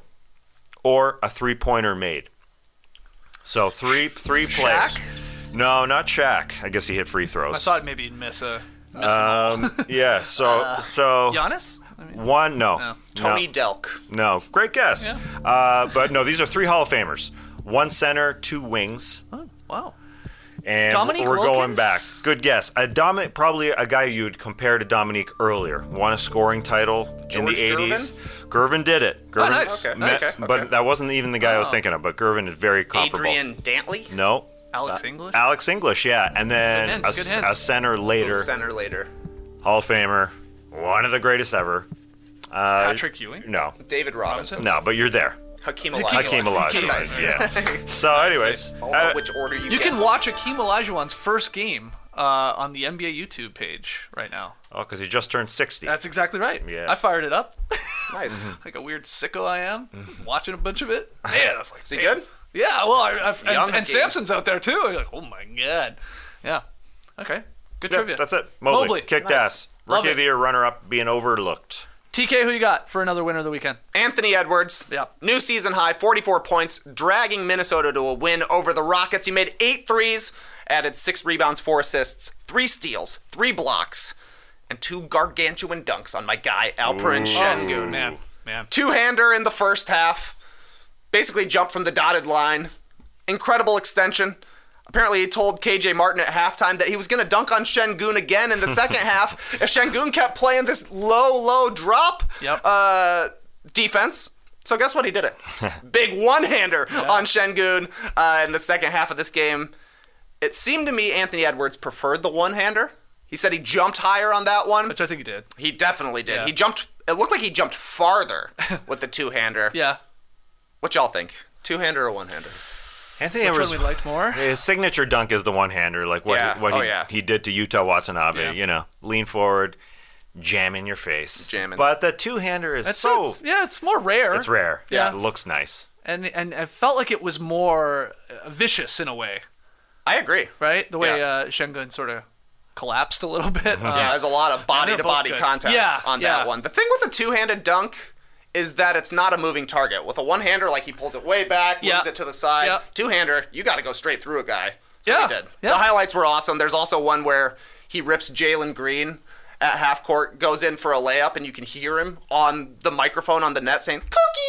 or a three-pointer made. So three three players. Shaq? No, not Shaq. I guess he hit free throws. I thought maybe he'd miss a. Miss Um, yeah, so so Giannis? I mean, one no, No. Tony no, Delk. no, great guess. Yeah. Uh, but no, these are three Hall of Famers: one center, two wings, oh, wow. and Dominique we're going Wilkins? back. Good guess. A Dominic, probably a guy you'd compare to Dominique earlier. Won a scoring title in George the eighties. Gervin did it. Gervin, nice. Okay, met- okay, okay. But that wasn't even the guy I was thinking of. But Gervin is very comparable. Adrian Dantley. No. Alex Uh, English? Alex English, yeah. And then Good a, hints, good s- hints. a center later. Center later. Hall of Famer, one of the greatest ever. Uh, Patrick Ewing? No, David Robinson. no, but you're there. Hakeem Hakeem Olajuwon. Olajuwon. Nice. Yeah. So, anyways, It's all about uh, which order you You guess can it. watch Akeem Olajuwon's first game uh, on the N B A YouTube page right now. oh, because he just turned sixty. That's exactly right. Yeah. I fired it up. Nice. Like a weird sicko I am, watching a bunch of it. Man, I was like, Is he damn. good? Yeah, well, I, I, Young and, and Hakeem. Samson's out there too. I'm like, oh my god. Yeah. Okay. Good Yeah, trivia. that's it. Mobley, Mobley. kicked Nice. ass. Love Rookie it. of the year, runner-up, being overlooked. T K, who you got for another winner of the weekend? Anthony Edwards. Yep. New season high, forty-four points, dragging Minnesota to a win over the Rockets. He made eight threes, added six rebounds, four assists, three steals, three blocks, and two gargantuan dunks on my guy, Alperen Şengün. Man, man. Two-hander in the first half. Basically jumped from the dotted line. Incredible extension. Apparently he told K J Martin at halftime that he was going to dunk on Şengün again in the second half if Şengün kept playing this low, low drop Yep. uh, defense. So guess what? He did it. Big one-hander on Şengün uh, in the second half of this game. It seemed to me Anthony Edwards preferred the one-hander. He said he jumped higher on that one. Which I think he did. He definitely did. Yeah. He jumped. It looked like he jumped farther with the two-hander. Yeah. What y'all think? Two-hander or one-hander? Anthony Which Edwards, one we liked more? his signature dunk is the one-hander, like what, Yeah. what Oh, he, yeah. he did to Utah Watanabe. Yeah. You know, lean forward, jam in your face. Jamming. But the two-hander is That's so... it's- yeah, it's more rare. It's rare. Yeah. It looks nice. and and I felt like it was more uh, vicious in a way, I agree. right? The way Yeah. uh, Şengün sort of collapsed a little bit. Uh, Yeah, there's a lot of body they're to both body good. contact Yeah, on yeah. that one. The thing with a two-handed dunk is that it's not a moving target. With a one-hander, like he pulls it way back, moves Yeah. it to the side. Yeah. Two-hander, you got to go straight through a guy. So Yeah, he did. yeah. The highlights were awesome. There's also one where he rips Jalen Green at half court, goes in for a layup, and you can hear him on the microphone on the net saying,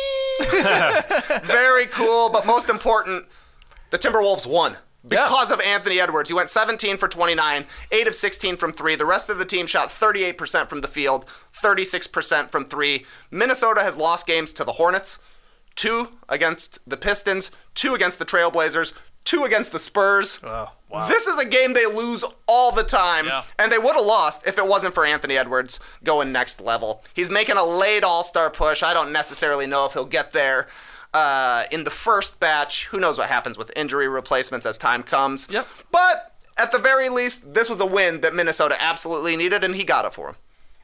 "Cookie!" Very cool, but most important, the Timberwolves won. Because of Anthony Edwards. He went seventeen for twenty-nine, eight of sixteen from three. The rest of the team shot thirty-eight percent from the field, thirty-six percent from three. Minnesota has lost games to the Hornets, two against the Pistons, two against the Trailblazers, two against the Spurs. Oh, wow. This is a game they lose all the time, Yeah. and they would have lost if it wasn't for Anthony Edwards going next level. He's making a late All-Star push. I don't necessarily know if he'll get there uh, in the first batch. Who knows what happens with injury replacements as time comes. Yep. But at the very least, this was a win that Minnesota absolutely needed, and he got it for him.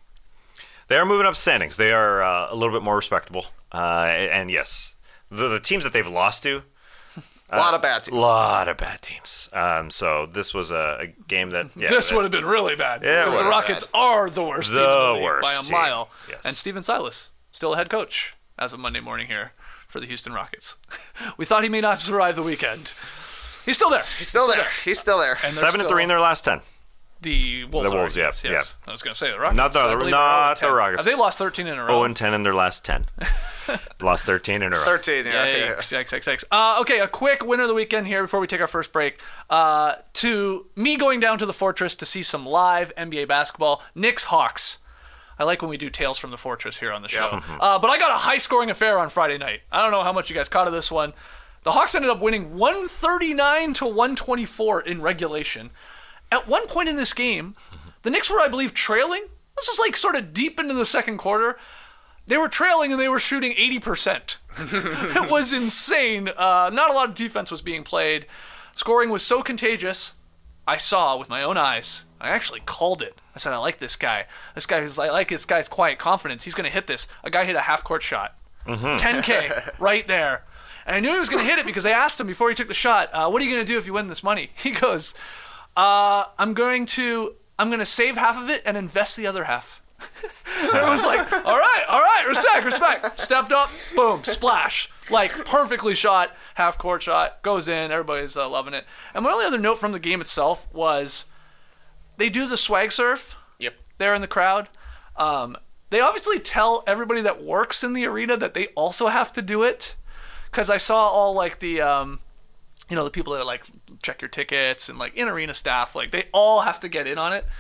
They are moving up standings. They are uh, a little bit more respectable. Uh, and yes, the, the teams that they've lost to, A lot of bad teams. a lot of bad teams. Um, so this was a, a game that yeah, this that- would have been really bad. Yeah, it because the would've Rockets are the worst The team in the league worst by a team. mile. Yes. And Steven Silas, still a head coach as of Monday morning here for the Houston Rockets. We thought he may not survive the weekend. He's still there. He's still there. He's still there. And they're seven and still- three in their last ten. The Wolves. The Wolves, are, yeah, yes, yes. I was going to say the Rockets. Not the- I believe not are oh and the ten. Rockets. Have they lost thirteen in a row? Oh and ten in their last ten. Lost thirteen in a row. thirteen, yeah. yeah. Yikes, yikes, yikes, yikes. Uh, okay, a quick winner of the weekend here before we take our first break. Uh, to me going down to the Fortress to see some live N B A basketball. Knicks Hawks. I like when we do Tales from the Fortress here on the show. Uh, but I got a high-scoring affair on Friday night. I don't know how much you guys caught of this one. The Hawks ended up winning one thirty-nine to one twenty-four in regulation. At one point in this game, the Knicks were, I believe, trailing. This was like sort of deep into the second quarter. They were trailing and they were shooting eighty percent. It was insane. Uh, not a lot of defense was being played. Scoring was so contagious, I saw with my own eyes. I actually called it. I said, I like this guy. This guy is, I like this guy's quiet confidence. He's going to hit this. A guy hit a half-court shot. ten K right there. And I knew he was going to hit it because they asked him before he took the shot, uh, what are you going to do if you win this money? He goes, uh, I'm going to I'm going to save half of it and invest the other half. I was like, all right, all right, respect, respect. Stepped up, boom, splash. Like, perfectly shot, half-court shot, goes in, everybody's uh, loving it. And my only other note from the game itself was they do the swag surf Yep. there in the crowd. Um, they obviously tell everybody that works in the arena that they also have to do it. Because I saw all, like, the, um, you know, the people that, like, check your tickets and, like, in-arena staff, like, they all have to get in on it.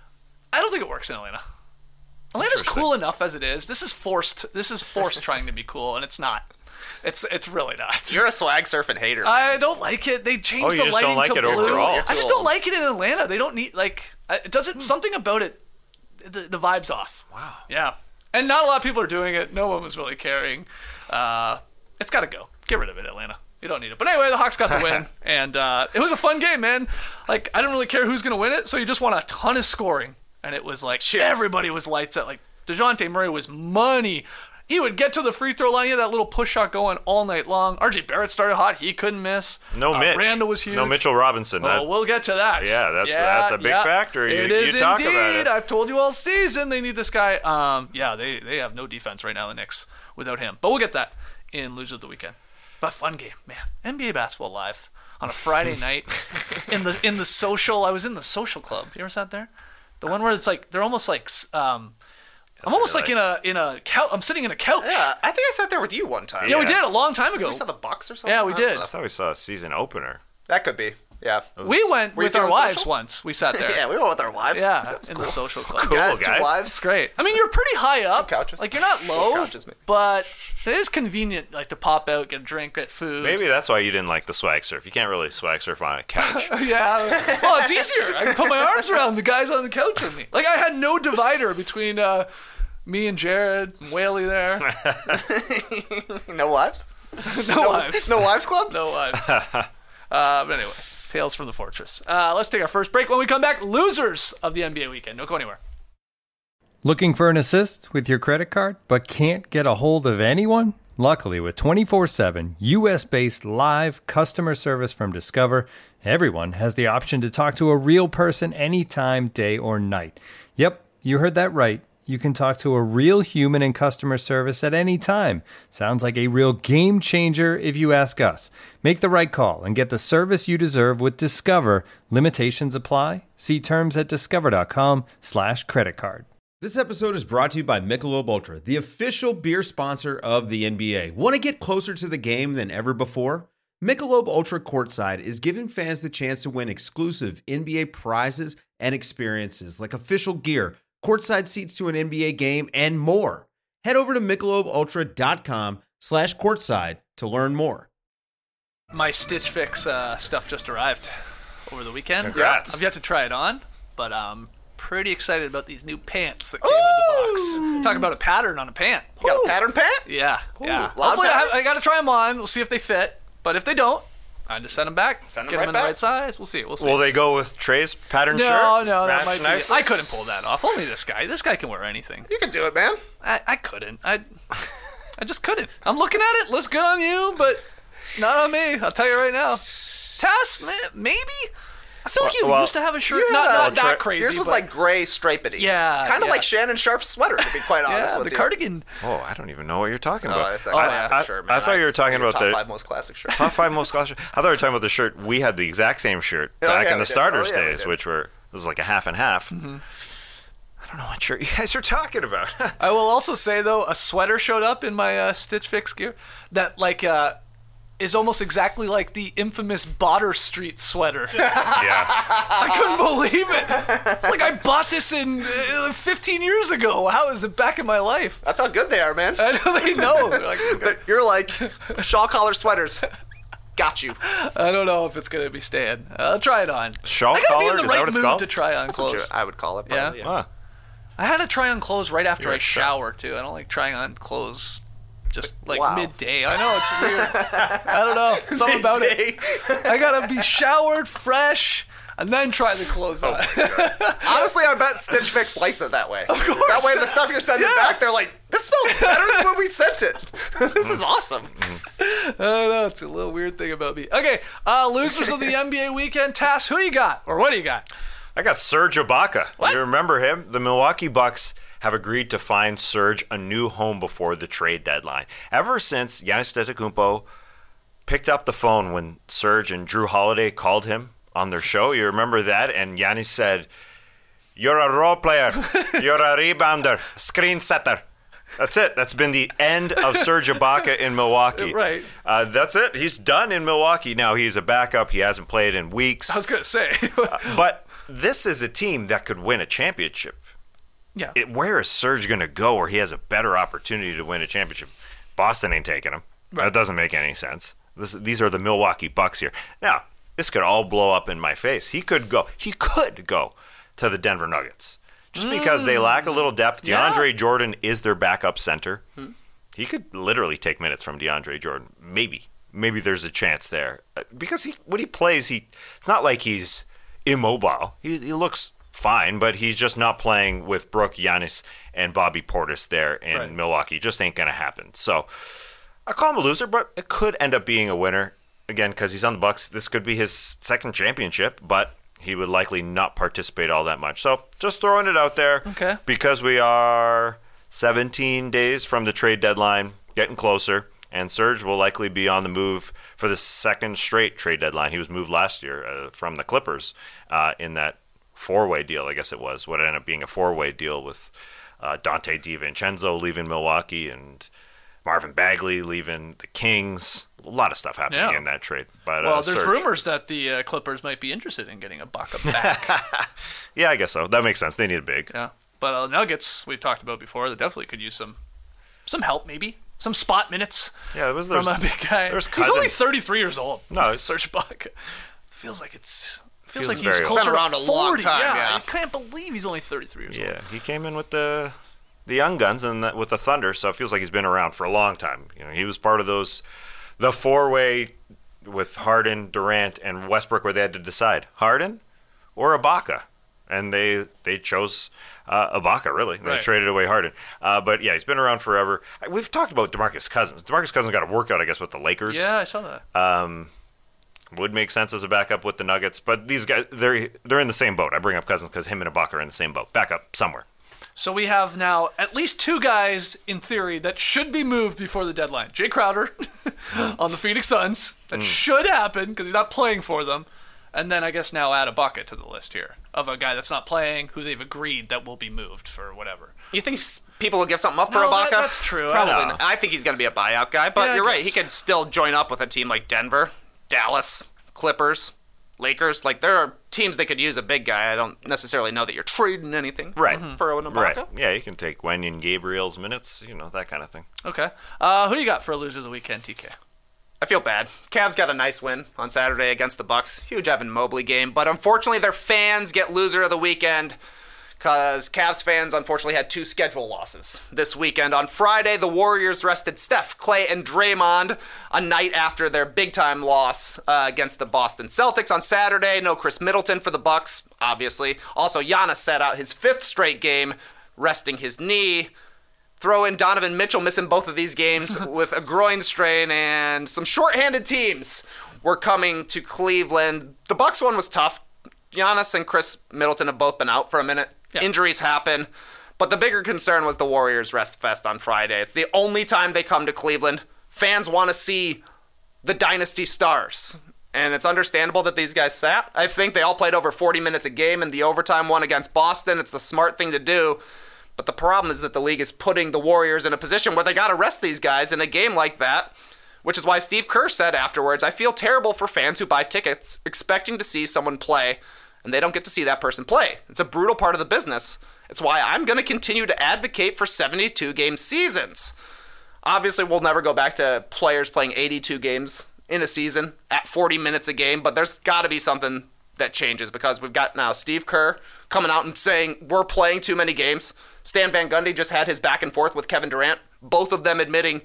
I don't think it works in Atlanta. Atlanta's cool enough as it is. This is forced. This is forced trying to be cool, and it's not. It's it's really not. You're a swag surfing hater. I don't like it. They changed Oh, you the just lighting don't like to it blue. overall. You're I just too don't old. like it in Atlanta. They don't need like it doesn't something about it. The, the vibe's off. Wow. Yeah, and not a lot of people are doing it. No one was really caring. Uh, it's got to go. Get rid of it, Atlanta. You don't need it. But anyway, the Hawks got the win, and uh, it was a fun game, man. Like I didn't really care who's gonna win it, so you just want a ton of scoring, and it was like Shit. everybody was lights out. Like DeJounte Murray was money. He would get to the free throw line. He had that little push shot going all night long. R J Barrett started hot. He couldn't miss. No uh, Mitch. Randall was huge. No Mitchell Robinson. Oh, That- we'll get to that. Yeah, that's- that's a big factor. You- it you is talk indeed. about it. I've told you all season they need this guy. Um, yeah, they they have no defense right now, the Knicks, without him. But we'll get that in Loser of the Weekend. But fun game, man. N B A basketball live on a Friday night in the in the social. I was in the social club. You ever sat there? The one where it's like they're almost like um, I'm almost like in a in a couch. I'm sitting in a couch. yeah, I think I sat there with you one time. Yeah, we Yeah. did a long time ago. We saw the Bucks or something. Yeah, we I don't did. know. I thought we saw a season opener. That could be. Yeah. We went Were you with our feeling wives social? once. We sat there. Yeah, we went with our wives. Yeah, That's in cool. the social club. Cool, guys, two guys. wives. It's great. I mean, you're pretty high up. couches. Like you're not low, couches, maybe. but it is convenient, like to pop out, get a drink, get food. Maybe that's why you didn't like the swag surf. You can't really swag surf on a couch. Yeah. Well, it's easier. I can put my arms around the guys on the couch with me. Like I had no divider between uh, me and Jared and Whaley there. No wives? No wives. No wives club? No wives. Uh, but anyway, Tales from the Fortress. Uh, let's take our first break. When we come back, losers of the N B A weekend. Don't go anywhere. Looking for an assist with your credit card, but can't get a hold of anyone? Luckily, with twenty-four seven U S-based live customer service from Discover, everyone has the option to talk to a real person anytime, day or night. Yep, you heard that right. You can talk to a real human in customer service at any time. Sounds like a real game changer if you ask us. Make the right call and get the service you deserve with Discover. Limitations apply. See terms at discover.com slash credit card. This episode is brought to you by Michelob Ultra, the official beer sponsor of the N B A. Want to get closer to the game than ever before? Michelob Ultra Courtside is giving fans the chance to win exclusive N B A prizes and experiences like official gear, courtside seats to an N B A game, and more. Head over to michelobultra.com slash courtside to learn more. My Stitch Fix uh, stuff just arrived over the weekend. Congrats. I've yet to try it on, but I'm pretty excited about these new pants that came in the box. Talk about a pattern on a pant. You got a pattern pant? Yeah, yeah. Loud Hopefully, I, pattern? have, I got to try them on. We'll see if they fit. But if they don't, I just send them back. Send them get right them in the back? right size. We'll see. We'll see. Will they go with Trey's pattern no, shirt? no, that Match might be. nicely? I couldn't pull that off. Only this guy. This guy can wear anything. You can do it, man. I, I couldn't. I, I just couldn't. I'm looking at it. Looks good on you, but not on me. I'll tell you right now. Tess, maybe. I feel like you Well, used to have a shirt. you not had not a- that crazy. Yours was but- like gray stripedy. Yeah, Kind of yeah. like Shannon Sharp's sweater, to be quite honest yeah, with the you. cardigan. Oh, I don't even know what you're talking Oh, about. that's a Oh, classic I- shirt, man. I thought you were it's one of talking your about top the- five most classic shirts. Top five most classic. I thought you were talking about the shirt. We had the exact same shirt Oh, back yeah, in we the did. starters Oh, yeah, we days, did. which were, this was like a half and half. Mm-hmm. I don't know what shirt you guys are talking about. I will also say though, a sweater showed up in my uh, Stitch Fix gear that like uh, is almost exactly like the infamous Botter Street sweater. yeah. I couldn't believe it. Like I bought this in uh, fifteen years ago. How is it back in my life? That's how good they are, man. I know they know. They're like, That You're like shawl collar sweaters. Got you. I don't know if it's gonna be staying. I'll try it on. Shawl I gotta be in collar? the Is that right what it's mood called? to try on What clothes. you- I would call it. Yeah? Probably, Huh. I had to try on clothes right after You're I a shot. shower too. I don't like trying on clothes just like Wow. midday. I know it's weird. I don't know. Something about it. Midday. I gotta be showered, fresh, and then try the clothes on. Honestly, I bet Stitch Fix likes it that way. Of course. That way, the stuff you're sending Yeah. back, they're like, this smells better than when we sent it. This is awesome. I don't know. It's a little weird thing about me. Okay, uh, losers of the N B A weekend. Tass, who you got, or what do you got? I got Serge Ibaka. What? You remember him? The Milwaukee Bucks have agreed to find Serge a new home before the trade deadline. Ever since Giannis Antetokounmpo picked up the phone when Serge and Drew Holiday called him on their show, you remember that? And Giannis said, "You're a role player. You're a rebounder, screen setter." That's it. That's been the end of Serge Ibaka in Milwaukee. Right. Uh, that's it. He's done in Milwaukee. Now he's a backup. He hasn't played in weeks. I was gonna say. But this is a team that could win a championship. yeah. It, where is Serge going to go where he has a better opportunity to win a championship? Boston ain't taking him. That doesn't make any sense. This, these are the Milwaukee Bucks here. Now, this could all blow up in my face. He could go. He could go to the Denver Nuggets. Just because they lack a little depth. Yeah. DeAndre Jordan is their backup center. He could literally take minutes from DeAndre Jordan. Maybe. Maybe there's a chance there. Uh, Because he when he plays, he it's not like he's immobile. He, he looks fine, but he's just not playing with Brooke, Giannis, and Bobby Portis there in Right. Milwaukee. It just ain't going to happen. So I call him a loser, but it could end up being a winner. Again, because he's on the Bucks. This could be his second championship, but he would likely not participate all that much. So just throwing it out there. Okay. Because we are seventeen days from the trade deadline, getting closer, and Serge will likely be on the move for the second straight trade deadline. He was moved last year uh, from the Clippers uh, in that four-way deal, I guess it was, what ended up being a four-way deal with uh, Dante DiVincenzo leaving Milwaukee and Marvin Bagley leaving the Kings. A lot of stuff happening Yeah. in that trade. But Well, uh, there's Serge- rumors that the uh, Clippers might be interested in getting Ibaka back. Yeah, I guess so. That makes sense. They need a big. yeah, but uh, Nuggets we've talked about before. They definitely could use some some help, maybe some spot minutes. Yeah, it was from there's- a big guy. there's He's only Cousins. thirty-three years old. No, it's- Serge Ibaka. Feels like it's feels, Feels like he's very old. closer Been around to a long forty. time, yeah. I can't believe he's only thirty-three years old. Yeah, he came in with the the young guns and the, with the Thunder, so it feels like he's been around for a long time. You know, he was part of those the four way with Harden, Durant, and Westbrook, where they had to decide Harden or Ibaka, and they they chose Uh, Ibaka, really. They Right. traded away Harden. Uh, but yeah, he's been around forever. We've talked about DeMarcus Cousins. DeMarcus Cousins got a workout, I guess, with the Lakers. Yeah, I saw that. Um, would make sense as a backup with the Nuggets. But these guys, they're they're in the same boat. I bring up Cousins because him and Ibaka are in the same boat. Backup somewhere. So we have now at least two guys, in theory, that should be moved before the deadline. Jay Crowder on the Phoenix Suns. That Mm. should happen because he's not playing for them. And then I guess now add a bucket to the list here of a guy that's not playing who they've agreed that will be moved for whatever. You think s- people will give something up for No, Ibaka? that- that's true. I Probably. know. not. I think he's going to be a buyout guy, but Yeah, I you're right. He guess. could still join up with a team like Denver, Dallas, Clippers, Lakers. Like, there are teams that could use a big guy. I don't necessarily know that you're trading anything Right. for an Ibaka. Right. Yeah, you can take Wenyon Gabriel's minutes, you know, that kind of thing. Okay. Uh, who do you got for a loser of the weekend, T K? I feel bad. Cavs got a nice win on Saturday against the Bucks. Huge Evan Mobley game, but unfortunately their fans get loser of the weekend because Cavs fans unfortunately had two schedule losses this weekend. On Friday, the Warriors rested Steph, Clay, and Draymond a night after their big-time loss uh, against the Boston Celtics. On Saturday, no Chris Middleton for the Bucks, obviously. Also, Giannis sat out his fifth straight game, resting his knee. Throw in Donovan Mitchell missing both of these games with a groin strain, and some shorthanded teams were coming to Cleveland. The Bucks one was tough. Giannis and Chris Middleton have both been out for a minute. Yeah. Injuries happen. But the bigger concern was the Warriors rest fest on Friday. It's the only time they come to Cleveland. Fans want to see the Dynasty stars. And it's understandable that these guys sat. I think they all played over forty minutes a game in the overtime one against Boston. It's the smart thing to do. But the problem is that the league is putting the Warriors in a position where they got to rest these guys in a game like that, which is why Steve Kerr said afterwards, I feel terrible for fans who buy tickets expecting to see someone play, and they don't get to see that person play. It's a brutal part of the business. It's why I'm going to continue to advocate for seventy-two game seasons. Obviously, we'll never go back to players playing eighty-two games in a season at forty minutes a game, but there's got to be something that changes because we've got now Steve Kerr coming out and saying we're playing too many games. Stan Van Gundy just had his back and forth with Kevin Durant, both of them admitting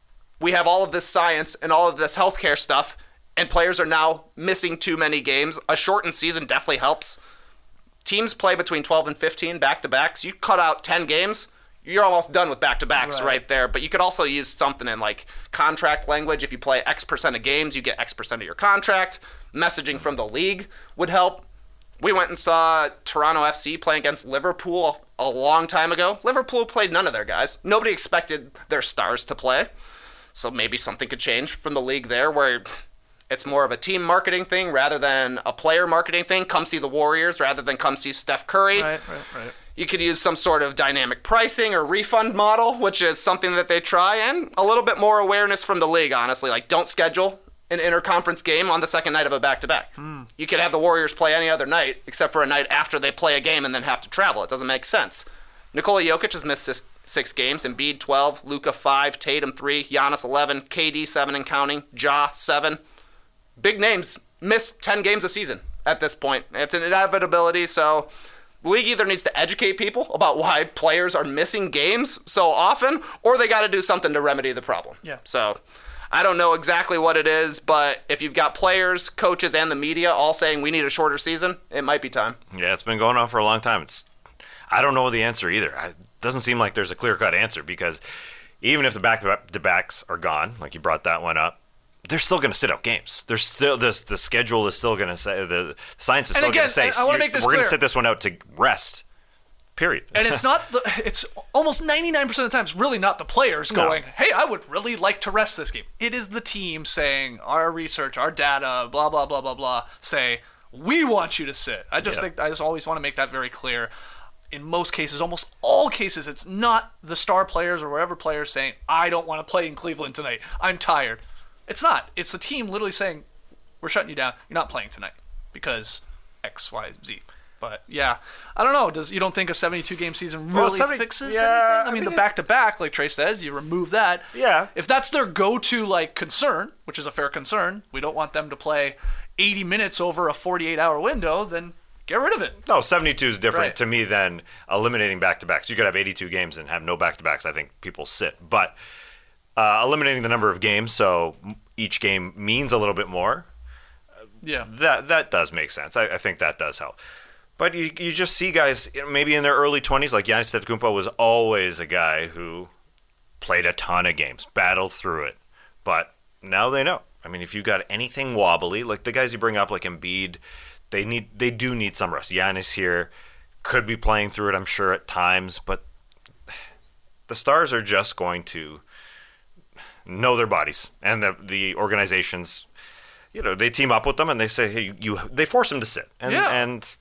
we have all of this science and all of this healthcare stuff, and players are now missing too many games. A shortened season definitely helps. Teams play between twelve and fifteen back-to-backs. You cut out ten games, you're almost done with back-to-backs right. right there. But you could also use something in like contract language. If you play X percent of games, you get X percent of your contract. Messaging from the league would help. We went and saw Toronto F C playing against Liverpool a long time ago. Liverpool played none of their guys. Nobody expected their stars to play. So maybe something could change from the league there where it's more of a team marketing thing rather than a player marketing thing. Come see the Warriors rather than come see Steph Curry. Right, right, right. You could use some sort of dynamic pricing or refund model, which is something that they try, and a little bit more awareness from the league, honestly. Like, don't schedule an interconference game on the second night of a back-to-back. Mm. You could have the Warriors play any other night except for a night after they play a game and then have to travel. It doesn't make sense. Nikola Jokic has missed six, six games. Embiid twelve, Luka five, Tatum three, Giannis eleven, K D seven and counting, Ja seven. Big names miss ten games a season at this point. It's an inevitability, so the league either needs to educate people about why players are missing games so often, or they got to do something to remedy the problem. Yeah. So I don't know exactly what it is, but if you've got players, coaches, and the media all saying we need a shorter season, it might be time. Yeah, it's been going on for a long time. It's I don't know the answer either. It doesn't seem like there's a clear-cut answer because even if the back-to-backs are gone, like you brought that one up, they're still going to sit out games. There's still this. The schedule is still going to say the science is And still again, going to say I- I wanna make this we're going clear. to sit this one out to rest. Period. And it's not the, it's almost ninety-nine percent of the time it's really not the players No. going, hey, I would really like to rest this game. It is the team saying, our research, our data, blah, blah, blah, blah, blah, say, we want you to sit. I just Yeah. think, I just always want to make that very clear. In most cases, almost all cases, it's not the star players or whatever players saying, I don't want to play in Cleveland tonight. I'm tired. It's not. It's the team literally saying, we're shutting you down. You're not playing tonight because X, Y, Z. But yeah, I don't know. Does you don't think a seventy-two game season really Well, seventy fixes yeah, anything? I, I mean, mean, the it- back to back, like Trey says, you remove that. Yeah. If that's their go-to like concern, which is a fair concern, we don't want them to play eighty minutes over a forty-eight hour window. Then get rid of it. No, seventy-two is different Right. to me than eliminating back-to-backs. You could have eighty-two games and have no back-to-backs. I think people sit. But uh, eliminating the number of games so each game means a little bit more, Yeah. that that does make sense. I, I think that does help. But you you just see guys maybe in their early twenties, like Giannis Antetokounmpo was always a guy who played a ton of games, battled through it. But now they know. I mean, if you got anything wobbly, like the guys you bring up, like Embiid, they need they do need some rest. Giannis here could be playing through it, I'm sure, at times, but the Stars are just going to know their bodies, and the the organizations, you know, they team up with them and they say, hey, you, you they force them to sit, and Yeah. and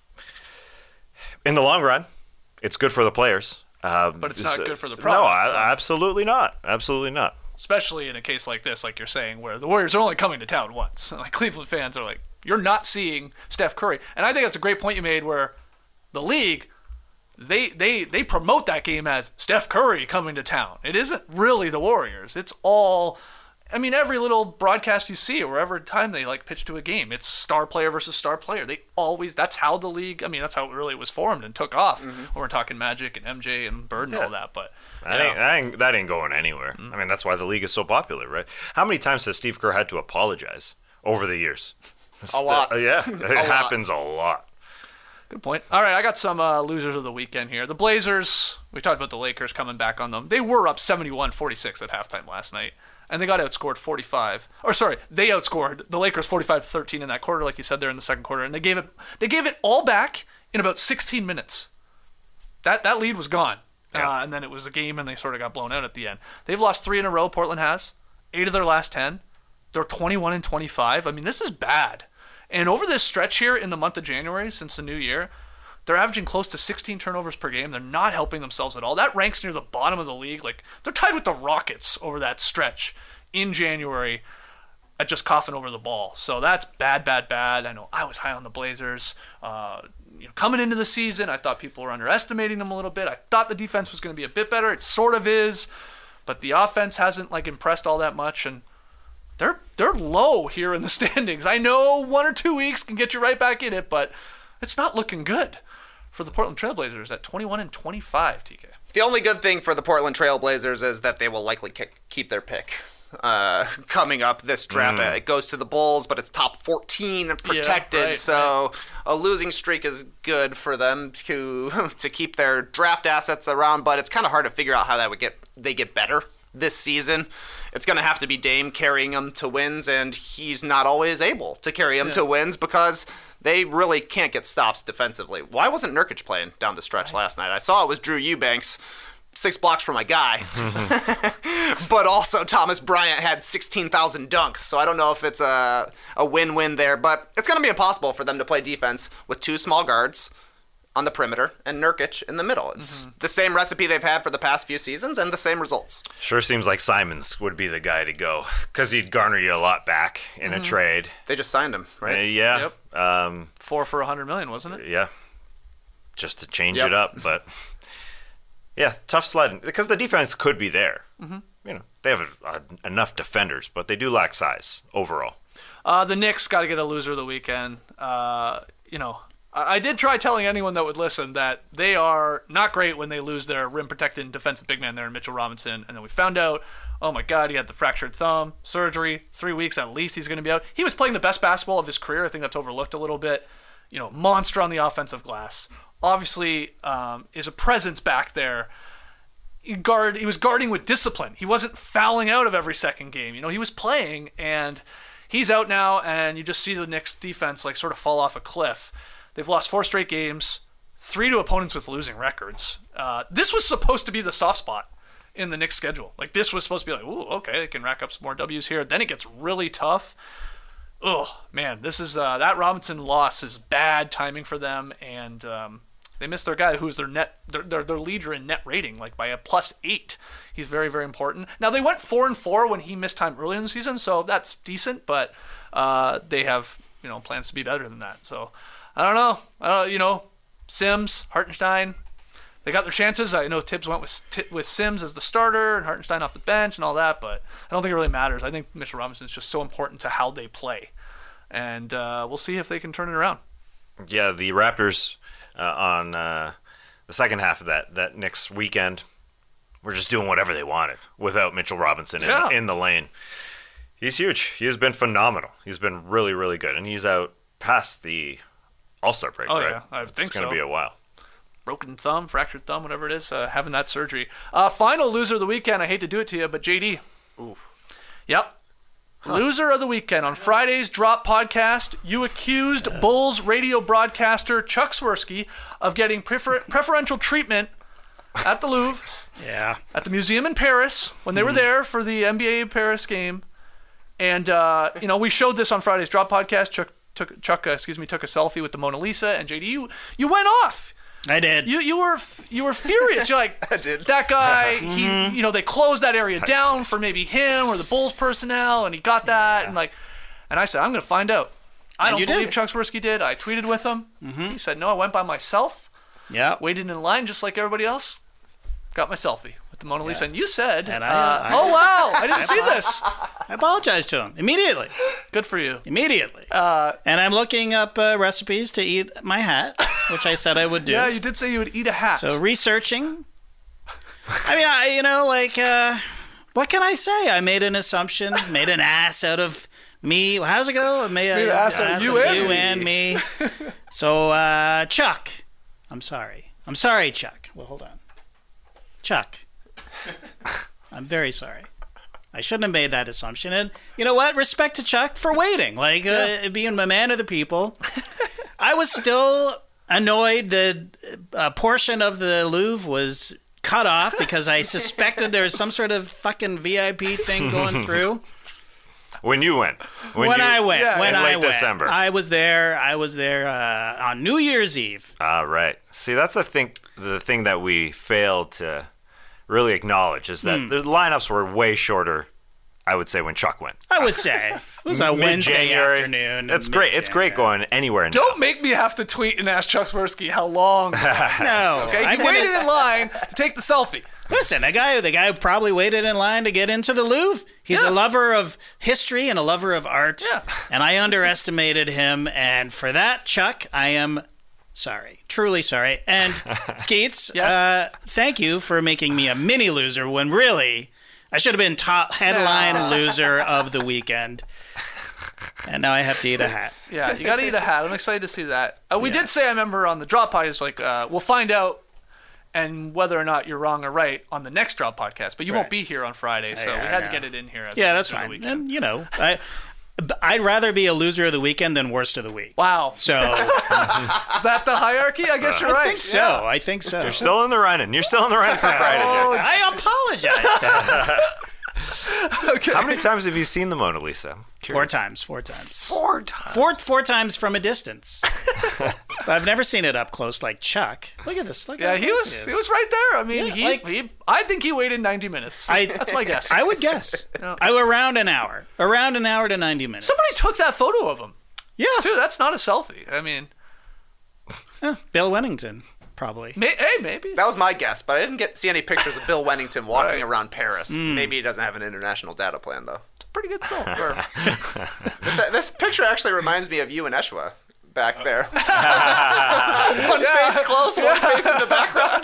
in the long run, it's good for the players. Um, But it's not uh, good for the No, product, I, so. absolutely not. Absolutely not. Especially in a case like this, like you're saying, where the Warriors are only coming to town once. Like Cleveland fans are like, you're not seeing Steph Curry. And I think that's a great point you made where the league, they they they promote that game as Steph Curry coming to town. It isn't really the Warriors. It's all, I mean, every little broadcast you see or wherever time they like pitch to a game, it's star player versus star player. They always, that's how the league, I mean, that's how it really was formed and took off. Mm-hmm. When we're talking Magic and M J and Bird and all that. But That ain't, that ain't that ain't going anywhere. I mean, that's why the league is so popular, right? How many times has Steve Kerr had to apologize over the years? A lot. Uh, yeah, it lot. happens a lot. Good point. All right, I got some uh, losers of the weekend here. The Blazers, we talked about the Lakers coming back on them. They were up seventy-one forty-six at halftime last night, and they got outscored forty-five. Or sorry, they outscored the Lakers forty-five to thirteen in that quarter, like you said there in the second quarter, and they gave it they gave it all back in about sixteen minutes. That that lead was gone. Yeah. Uh, and then it was a game, and they sort of got blown out at the end. They've lost three in a row, Portland has. Eight of their last ten. They're twenty-one and twenty-five. I mean, this is bad. And over this stretch here in the month of January, since the new year, they're averaging close to sixteen turnovers per game. They're not helping themselves at all. That ranks near the bottom of the league. Like, they're tied with the Rockets over that stretch in January at just coughing over the ball. So that's bad, bad, bad. I know I was high on the Blazers. Uh, you know, coming into the season, I thought people were underestimating them a little bit. I thought the defense was going to be a bit better. It sort of is, but the offense hasn't like impressed all that much, and they're they're low here in the standings. I know one or two weeks can get you right back in it, but it's not looking good for the Portland Trailblazers at twenty-one and twenty-five. T K. The only good thing for the Portland Trailblazers is that they will likely kick, keep their pick uh, coming up this draft. Mm. It goes to the Bulls, but it's top fourteen and protected, Yeah, right, so a losing streak is good for them to to keep their draft assets around. But it's kind of hard to figure out how that would get they get better this season. It's going to have to be Dame carrying them to wins, and he's not always able to carry them Yeah. to wins because they really can't get stops defensively. Why wasn't Nurkic playing down the stretch last night? I saw it was Drew Eubanks, six blocks for my guy. But also Thomas Bryant had sixteen thousand dunks, so I don't know if it's a, a win-win there. But it's going to be impossible for them to play defense with two small guards on the perimeter and Nurkic in the middle. It's Mm-hmm. the same recipe they've had for the past few seasons and the same results. Sure seems like Simons would be the guy to go because he'd garner you a lot back in Mm-hmm. a trade. They just signed him, Uh, right? yeah. Um, Four for a hundred million, wasn't it? yeah. Just to change Yep. it up, but yeah, tough sledding because the defense could be there. Mm-hmm. You know, they have uh, enough defenders, but they do lack size overall. Uh, the Knicks got to get a loser of the weekend. Uh, you know, I, I did try telling anyone that would listen that they are not great when they lose their rim-protected defensive big man there in Mitchell Robinson. And then we found out, oh my God, he had the fractured thumb, surgery, three weeks at least he's going to be out. He was playing the best basketball of his career. I think that's overlooked a little bit. You know, monster on the offensive glass. Obviously, um, is a presence back there. He guard he was guarding with discipline. He wasn't fouling out of every second game. You know, he was playing, and he's out now, and you just see the Knicks defense like sort of fall off a cliff. They've lost four straight games, three to opponents with losing records. Uh, this was supposed to be the soft spot in the Knicks schedule. Like, this was supposed to be like, ooh, okay, they can rack up some more W's here. Then it gets really tough. Oh man, this is uh, that Robinson loss is bad timing for them, and um, they missed their guy who's their net their, their their leader in net rating, like by a plus eight. He's very very important. Now they went four and four when he missed time early in the season, so that's decent. But uh, they have you know plans to be better than that. So I don't know. I don't you know Sims, Hartenstein. They got their chances. I know Tibbs went with with Sims as the starter and Hartenstein off the bench and all that, but I don't think it really matters. I think Mitchell Robinson is just so important to how they play, and uh, we'll see if they can turn it around. Yeah, the Raptors uh, on uh, the second half of that that next weekend were just doing whatever they wanted without Mitchell Robinson in, Yeah. in the lane. He's huge. He has been phenomenal. He's been really, really good, and he's out past the All-Star break, Oh, right? yeah, I it's think going to so. be a while. Broken thumb, fractured thumb, whatever it is, uh, having that surgery. Uh, final loser of the weekend. I hate to do it to you, but J D. Ooh. Yep. Huh. Loser of the weekend. On Friday's Drop podcast, you accused uh. Bulls radio broadcaster Chuck Swirsky of getting prefer- preferential treatment at the Louvre. Yeah. At the museum in Paris when they were there for the N B A Paris game. And, uh, you know, we showed this on Friday's Drop podcast. Chuck, took, Chuck uh, excuse me, took a selfie with the Mona Lisa. And J D, you, you went off. I did. You you were you were furious. You're like, I did. That guy, he, you know, they closed that area down for maybe him or the Bulls personnel, and he got that. Yeah. And, like, and I said, I'm going to find out. I and don't believe did. Chuck Swirsky did. I tweeted with him. Mm-hmm. He said, no, I went by myself. Yeah. Waited in line just like everybody else. Got my selfie with the Mona Lisa. Yeah. And you said, and I, uh, uh, oh, wow, I didn't see this. I apologized to him immediately. Good for you. Immediately. Uh, and I'm looking up uh, recipes to eat my hat, which I said I would do. Yeah, you did say you would eat a hat. So researching. I mean, I, you know, like, uh, what can I say? I made an assumption, made an ass out of me. How's it go? I made, made an ass out of you, and, you me. and me. So, uh, Chuck, I'm sorry. I'm sorry, Chuck. Well, hold on. Chuck, I'm very sorry. I shouldn't have made that assumption. And you know what? Respect to Chuck for waiting, like uh, yeah. being a man of the people. I was still annoyed that a portion of the Louvre was cut off because I suspected there was some sort of fucking V I P thing going through. When you went. When, when you, I went. Yeah, when in I late went. December. I was there. I was there uh, on New Year's Eve. Ah, right. See, that's the thing, the thing that we failed to really acknowledge is that mm. the lineups were way shorter, I would say, when Chuck went. I would say. It was a Wednesday afternoon. It's great. It's great going anywhere now. Don't make me have to tweet and ask Chuck Swirsky how long. No. Okay, he I'm waited gonna... in line to take the selfie. Listen, a guy, the guy who probably waited in line to get into the Louvre. He's yeah. a lover of history and a lover of art. Yeah. And I underestimated him. And for that, Chuck, I am sorry. Truly sorry. And Skeets, yes. uh, thank you for making me a mini loser when really I should have been top headline no. loser of the weekend. And now I have to eat a hat. Yeah, you got to eat a hat. I'm excited to see that. Uh, we yeah. did say, I remember on the Drop podcast, like, uh, we'll find out and whether or not you're wrong or right on the next Drop podcast. But you right. won't be here on Friday, so yeah, we had yeah. to get it in here. As Yeah, a that's loser of fine. the weekend. And, you know, I, I'd rather be a loser of the weekend than worst of the week. Wow. So is that the hierarchy? I guess you're I right. think so. Yeah. I think so. You're still in the running. You're still in the running for Friday. Oh, I apologize. Okay. How many times have you seen the Mona Lisa? Four times. Four times. Four times. Four four times from a distance. But I've never seen it up close like Chuck. Look at this. Look Yeah, at he was he, he was right there. I mean, Yeah, he, like- he I think he waited ninety minutes. I, That's my guess. I would guess. Yeah. I around an hour. Around an hour to ninety minutes. Somebody took that photo of him. Yeah. Too. That's not a selfie. I mean, Yeah, Bill Wennington, probably. may, hey, maybe. That was my guess, but I didn't get see any pictures of Bill Wennington walking Right. around Paris. Hmm. Maybe he doesn't have an international data plan, though. Pretty good self. This, this picture actually reminds me of you and Eshwa back there. One face close, one face in the background.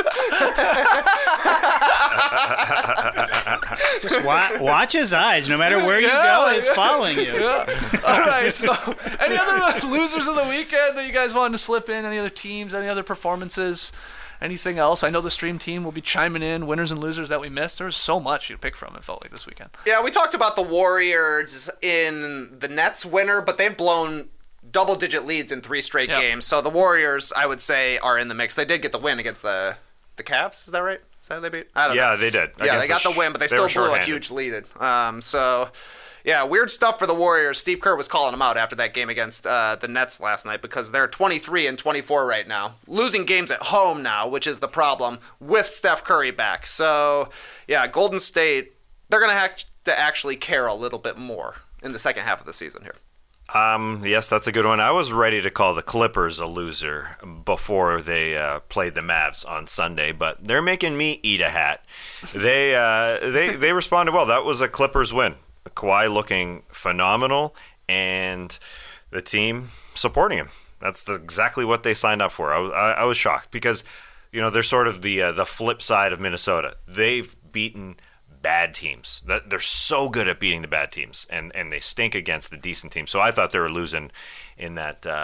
Just wa- watch his eyes. No matter where you Yeah, go, like- he's following you. Yeah. All right. So, any other losers of the weekend that you guys wanted to slip in? Any other teams? Any other performances? Anything else? I know the stream team will be chiming in winners and losers that we missed. There was so much you pick from. It felt like this weekend. Yeah, we talked about the Warriors in the Nets winner, but they've blown double-digit leads in three straight Yep. games. So the Warriors, I would say, are in the mix. They did get the win against the the Cavs. Is that right? Is that who they beat? I don't know. Yeah, they did. Yeah, they Against got the the win, but they, they still were blew a shorthanded. huge lead. Um, so, yeah, weird stuff for the Warriors. Steve Kerr was calling them out after that game against uh, the Nets last night because they're twenty-three and twenty-four right now. Losing games at home now, which is the problem, with Steph Curry back. So, yeah, Golden State, they're going to have to actually care a little bit more in the second half of the season here. Um, yes, that's a good one. I was ready to call the Clippers a loser before they uh, played the Mavs on Sunday, but they're making me eat a hat. They uh, they they responded well. That was a Clippers win. Kawhi looking phenomenal, and the team supporting him. That's the, exactly what they signed up for. I, I, I was shocked because, you know, they're sort of the uh, the flip side of Minnesota. They've beaten bad teams. That they're so good at beating the bad teams, and, and they stink against the decent teams. So I thought they were losing in that uh,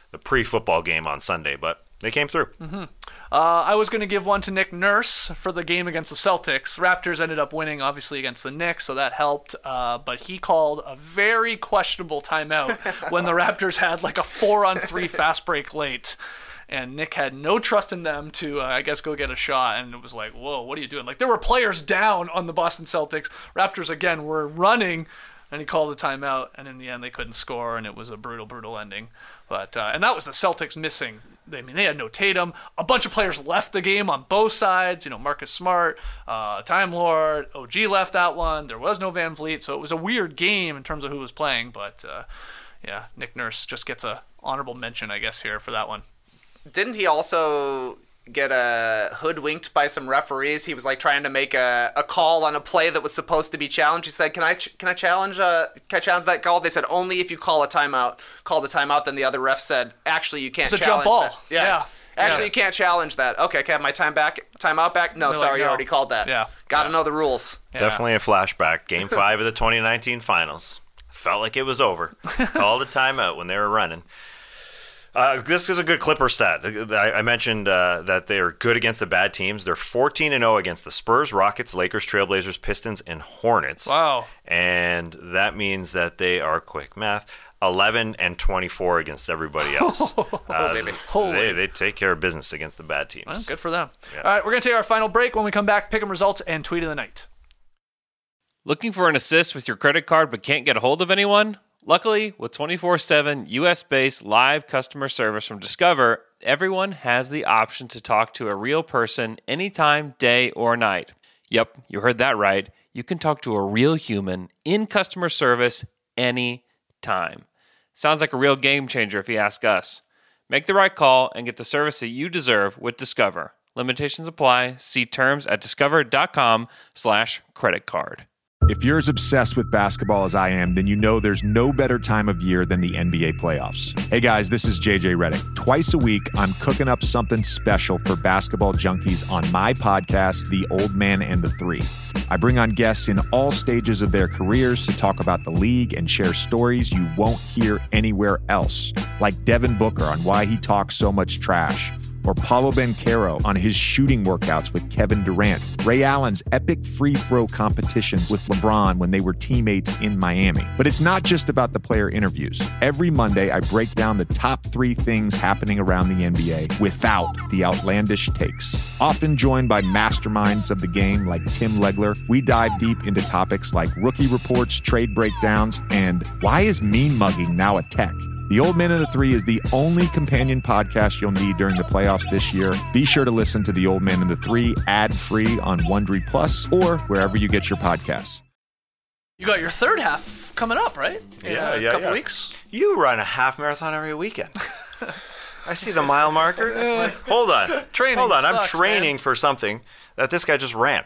the pre-football game on Sunday, but they came through. Mm-hmm. Uh, I was going to give one to Nick Nurse for the game against the Celtics. Raptors ended up winning, obviously, against the Knicks, so that helped. Uh, but he called a very questionable timeout when the Raptors had like a four-on-three fast break late. And Nick had no trust in them to, uh, I guess, go get a shot. And it was like, whoa, what are you doing? Like, there were players down on the Boston Celtics. Raptors, again, were running, and he called a timeout. And in the end, they couldn't score, and it was a brutal, brutal ending. But uh, and that was the Celtics missing. I mean, they had no Tatum. A bunch of players left the game on both sides. You know, Marcus Smart, uh, Time Lord, O G left that one. There was no Van Vliet, so it was a weird game in terms of who was playing. But, uh, yeah, Nick Nurse just gets a honorable mention, I guess, here for that one. Didn't he also get uh, hoodwinked by some referees? He was like trying to make a, a call on a play that was supposed to be challenged. He said, "Can I ch- can I challenge uh can I challenge that call?" They said, "Only if you call a timeout." Called a timeout. Then the other ref said, "Actually, you can't It's a challenge jump ball. that." Yeah. Yeah. Actually, Yeah. you can't challenge that. Okay, can I have my time back? Timeout back? No, They're sorry, like, you no. already called that. Yeah. Got to Yeah. know the rules. Yeah. Definitely a flashback. Game five of the twenty nineteen finals. Felt like it was over. Called a timeout when they were running. Uh, this is a good Clipper stat. I, I mentioned uh, that they are good against the bad teams. They're fourteen and oh against the Spurs, Rockets, Lakers, Trailblazers, Pistons, and Hornets. Wow. And that means that they are, quick math, eleven and twenty-four against everybody else. uh, baby. Holy. They, they take care of business against the bad teams. Well, good for them. Yeah. All right, we're going to take our final break. When we come back, pick 'em results and tweet of the night. Looking for an assist with your credit card but can't get a hold of anyone? Luckily, with twenty-four seven U S-based live customer service from Discover, everyone has the option to talk to a real person anytime, day or night. Yep, you heard that right. You can talk to a real human in customer service anytime. Sounds like a real game changer if you ask us. Make the right call and get the service that you deserve with Discover. Limitations apply. See terms at discover.com slash credit card. If you're as obsessed with basketball as I am, then you know there's no better time of year than the N B A playoffs. Hey guys, this is J J Redick. Twice a week, I'm cooking up something special for basketball junkies on my podcast, The Old Man and the Three. I bring on guests in all stages of their careers to talk about the league and share stories you won't hear anywhere else, like Devin Booker on why he talks so much trash, or Paulo Banchero on his shooting workouts with Kevin Durant, Ray Allen's epic free throw competitions with LeBron when they were teammates in Miami. But it's not just about the player interviews. Every Monday, I break down the top three things happening around the N B A without the outlandish takes. Often joined by masterminds of the game like Tim Legler, we dive deep into topics like rookie reports, trade breakdowns, and why is mean mugging now a tech? The Old Man and the Three is the only companion podcast you'll need during the playoffs this year. Be sure to listen to The Old Man and the Three ad-free on Wondery Plus or wherever you get your podcasts. You got your third half coming up, right? In Yeah, a yeah, couple yeah. weeks. You run a half marathon every weekend. I see the mile marker. Like, hold on. Training Hold on. I'm sucks, training man. for something that this guy just ran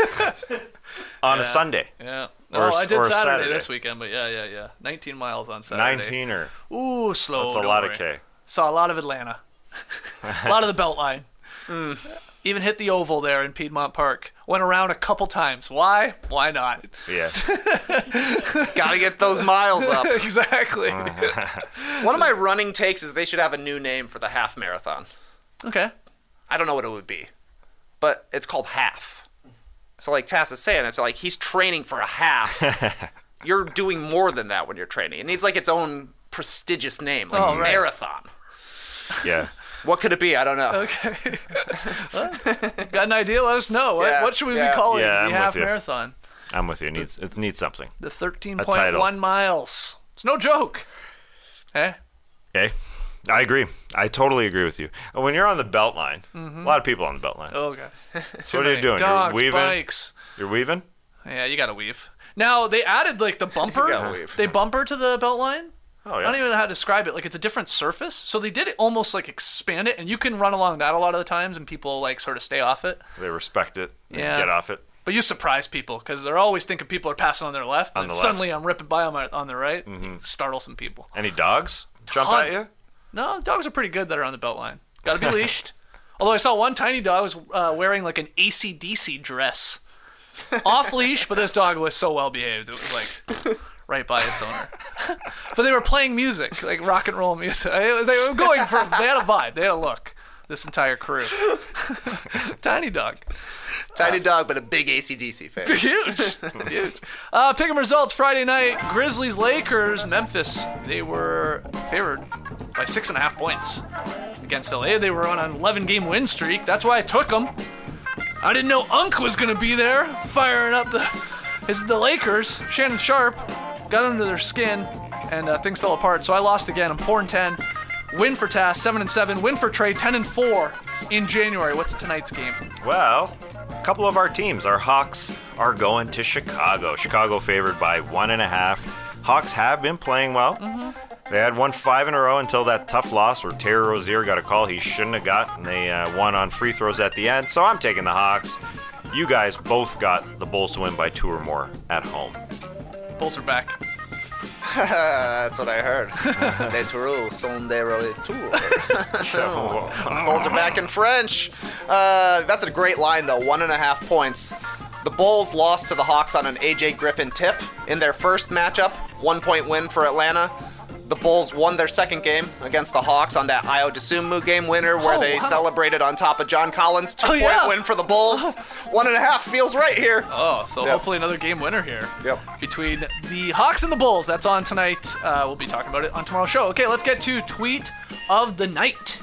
on a Sunday. Yeah. Or oh, a- I did or a Saturday, Saturday. this weekend, but yeah, yeah, yeah. nineteen miles on Saturday. nineteen or Ooh, slow. that's a don't lot of worry. K. Saw a lot of Atlanta. A lot of the Beltline. Hmm. Even hit the oval there in Piedmont Park. Went around a couple times. Why? Why not? Yeah. Gotta get those miles up. Exactly. One of my running takes is they should have a new name for the half marathon. Okay. I don't know what it would be, but it's called half. So like Tass is saying, it's like he's training for a half. You're doing more than that when you're training. It needs like its own prestigious name, like Oh, right. marathon. Yeah. What could it be? I don't know. Okay. Well, got an idea? Let us know. What, Yeah, what should we yeah. be calling Yeah, I'm the with half you. marathon? I'm with you. It needs it needs something. The thirteen A point title. one miles. It's no joke. Eh? Okay. I agree. I totally agree with you. When you're on the belt line, a lot of people on the belt line. Oh, okay. So what are you doing? Dogs, You're weaving? bikes. You're weaving? Yeah, you gotta weave. Now, they added, like, the bumper. gotta weave. They bumper to the belt line. Oh, I don't yeah. even know how to describe it. Like, it's a different surface. So they did it almost, like, expand it, and you can run along that a lot of the times, and people, like, sort of stay off it. They respect it. and Yeah. Get off it. But you surprise people, because they're always thinking people are passing on their left, On and the suddenly left. I'm ripping by them on their right. Startle some people. Any dogs jump Tons. at you? No, dogs are pretty good that are on the belt line. Gotta be leashed. Although I saw one tiny dog was uh, wearing like an A C D C dress. Off leash, but this dog was so well behaved. It was like right by its owner. But they were playing music, like rock and roll music. They were going for, they had a vibe, they had a look, this entire crew. Tiny dog. Tiny uh, dog, but a big A C D C fan. Huge. Huge. Uh, pick 'em results Friday night. Grizzlies, Lakers, Memphis. They were favored by six and a half points against L A. They were on an eleven-game win streak. That's why I took them. I didn't know Unk was going to be there, firing up the his, the Lakers. Shannon Sharp got under their skin, and uh, things fell apart. So I lost again. I'm four and ten. Win for Tass, seven and seven. Win for Trey, ten and four in January. What's tonight's game? Well, a couple of our teams, our Hawks, are going to Chicago. Chicago favored by one and a half. Hawks have been playing well. Mm-hmm. They had won five in a row until that tough loss where Terry Rozier got a call he shouldn't have got, and they uh, won on free throws at the end. So I'm taking the Hawks. You guys both got the Bulls to win by two or more at home. Bulls are back. That's what I heard. Les tours sont des retours. Bulls are back in French. Uh, that's a great line, though. One and a half points. The Bulls lost to the Hawks on an A J Griffin tip in their first matchup. One-point win for Atlanta. The Bulls won their second game against the Hawks on that Ayo Dosunmu game winner where oh, they wow. celebrated on top of John Collins. Two-point oh, yeah. win for the Bulls. One and a half feels right here. Oh, so yep. hopefully another game winner here. Yep. Between the Hawks and the Bulls. That's on tonight. Uh, we'll be talking about it on tomorrow's show. Okay, let's get to Tweet of the Night.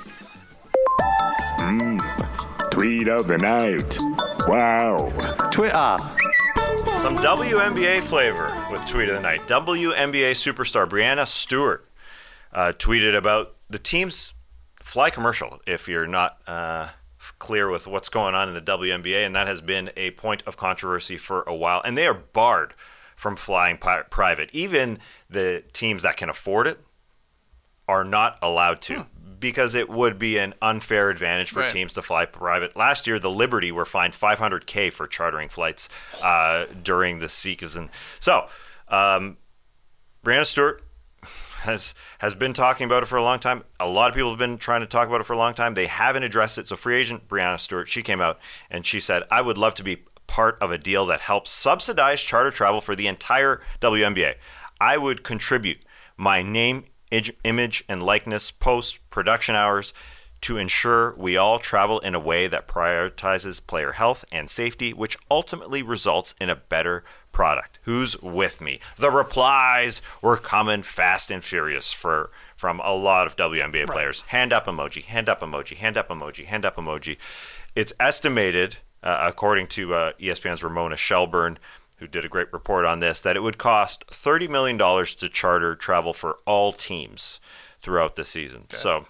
Mm, tweet of the Night. Wow. Twitter. Some W N B A flavor with Tweet of the Night. W N B A superstar Breanna Stewart uh, tweeted about the team's fly commercial, if you're not uh, clear with what's going on in the W N B A, and that has been a point of controversy for a while. And they are barred from flying pi- private. Even the teams that can afford it are not allowed to. Hmm. Because it would be an unfair advantage for right. teams to fly private. Last year, the Liberty were fined five hundred thousand dollars for chartering flights uh, during the season. So, um, Breanna Stewart has has been talking about it for a long time. A lot of people have been trying to talk about it for a long time. They haven't addressed it. So, free agent Breanna Stewart, she came out and she said, I would love to be part of a deal that helps subsidize charter travel for the entire W N B A. I would contribute my name, image and likeness, post-production hours to ensure we all travel in a way that prioritizes player health and safety, which ultimately results in a better product. Who's with me? The replies were coming fast and furious for from a lot of W N B A right. players. Hand up emoji, hand up emoji, hand up emoji, hand up emoji. It's estimated, uh, according to uh, E S P N's Ramona Shelburne, who did a great report on this, that it would cost thirty million dollars to charter travel for all teams throughout the season. Okay. So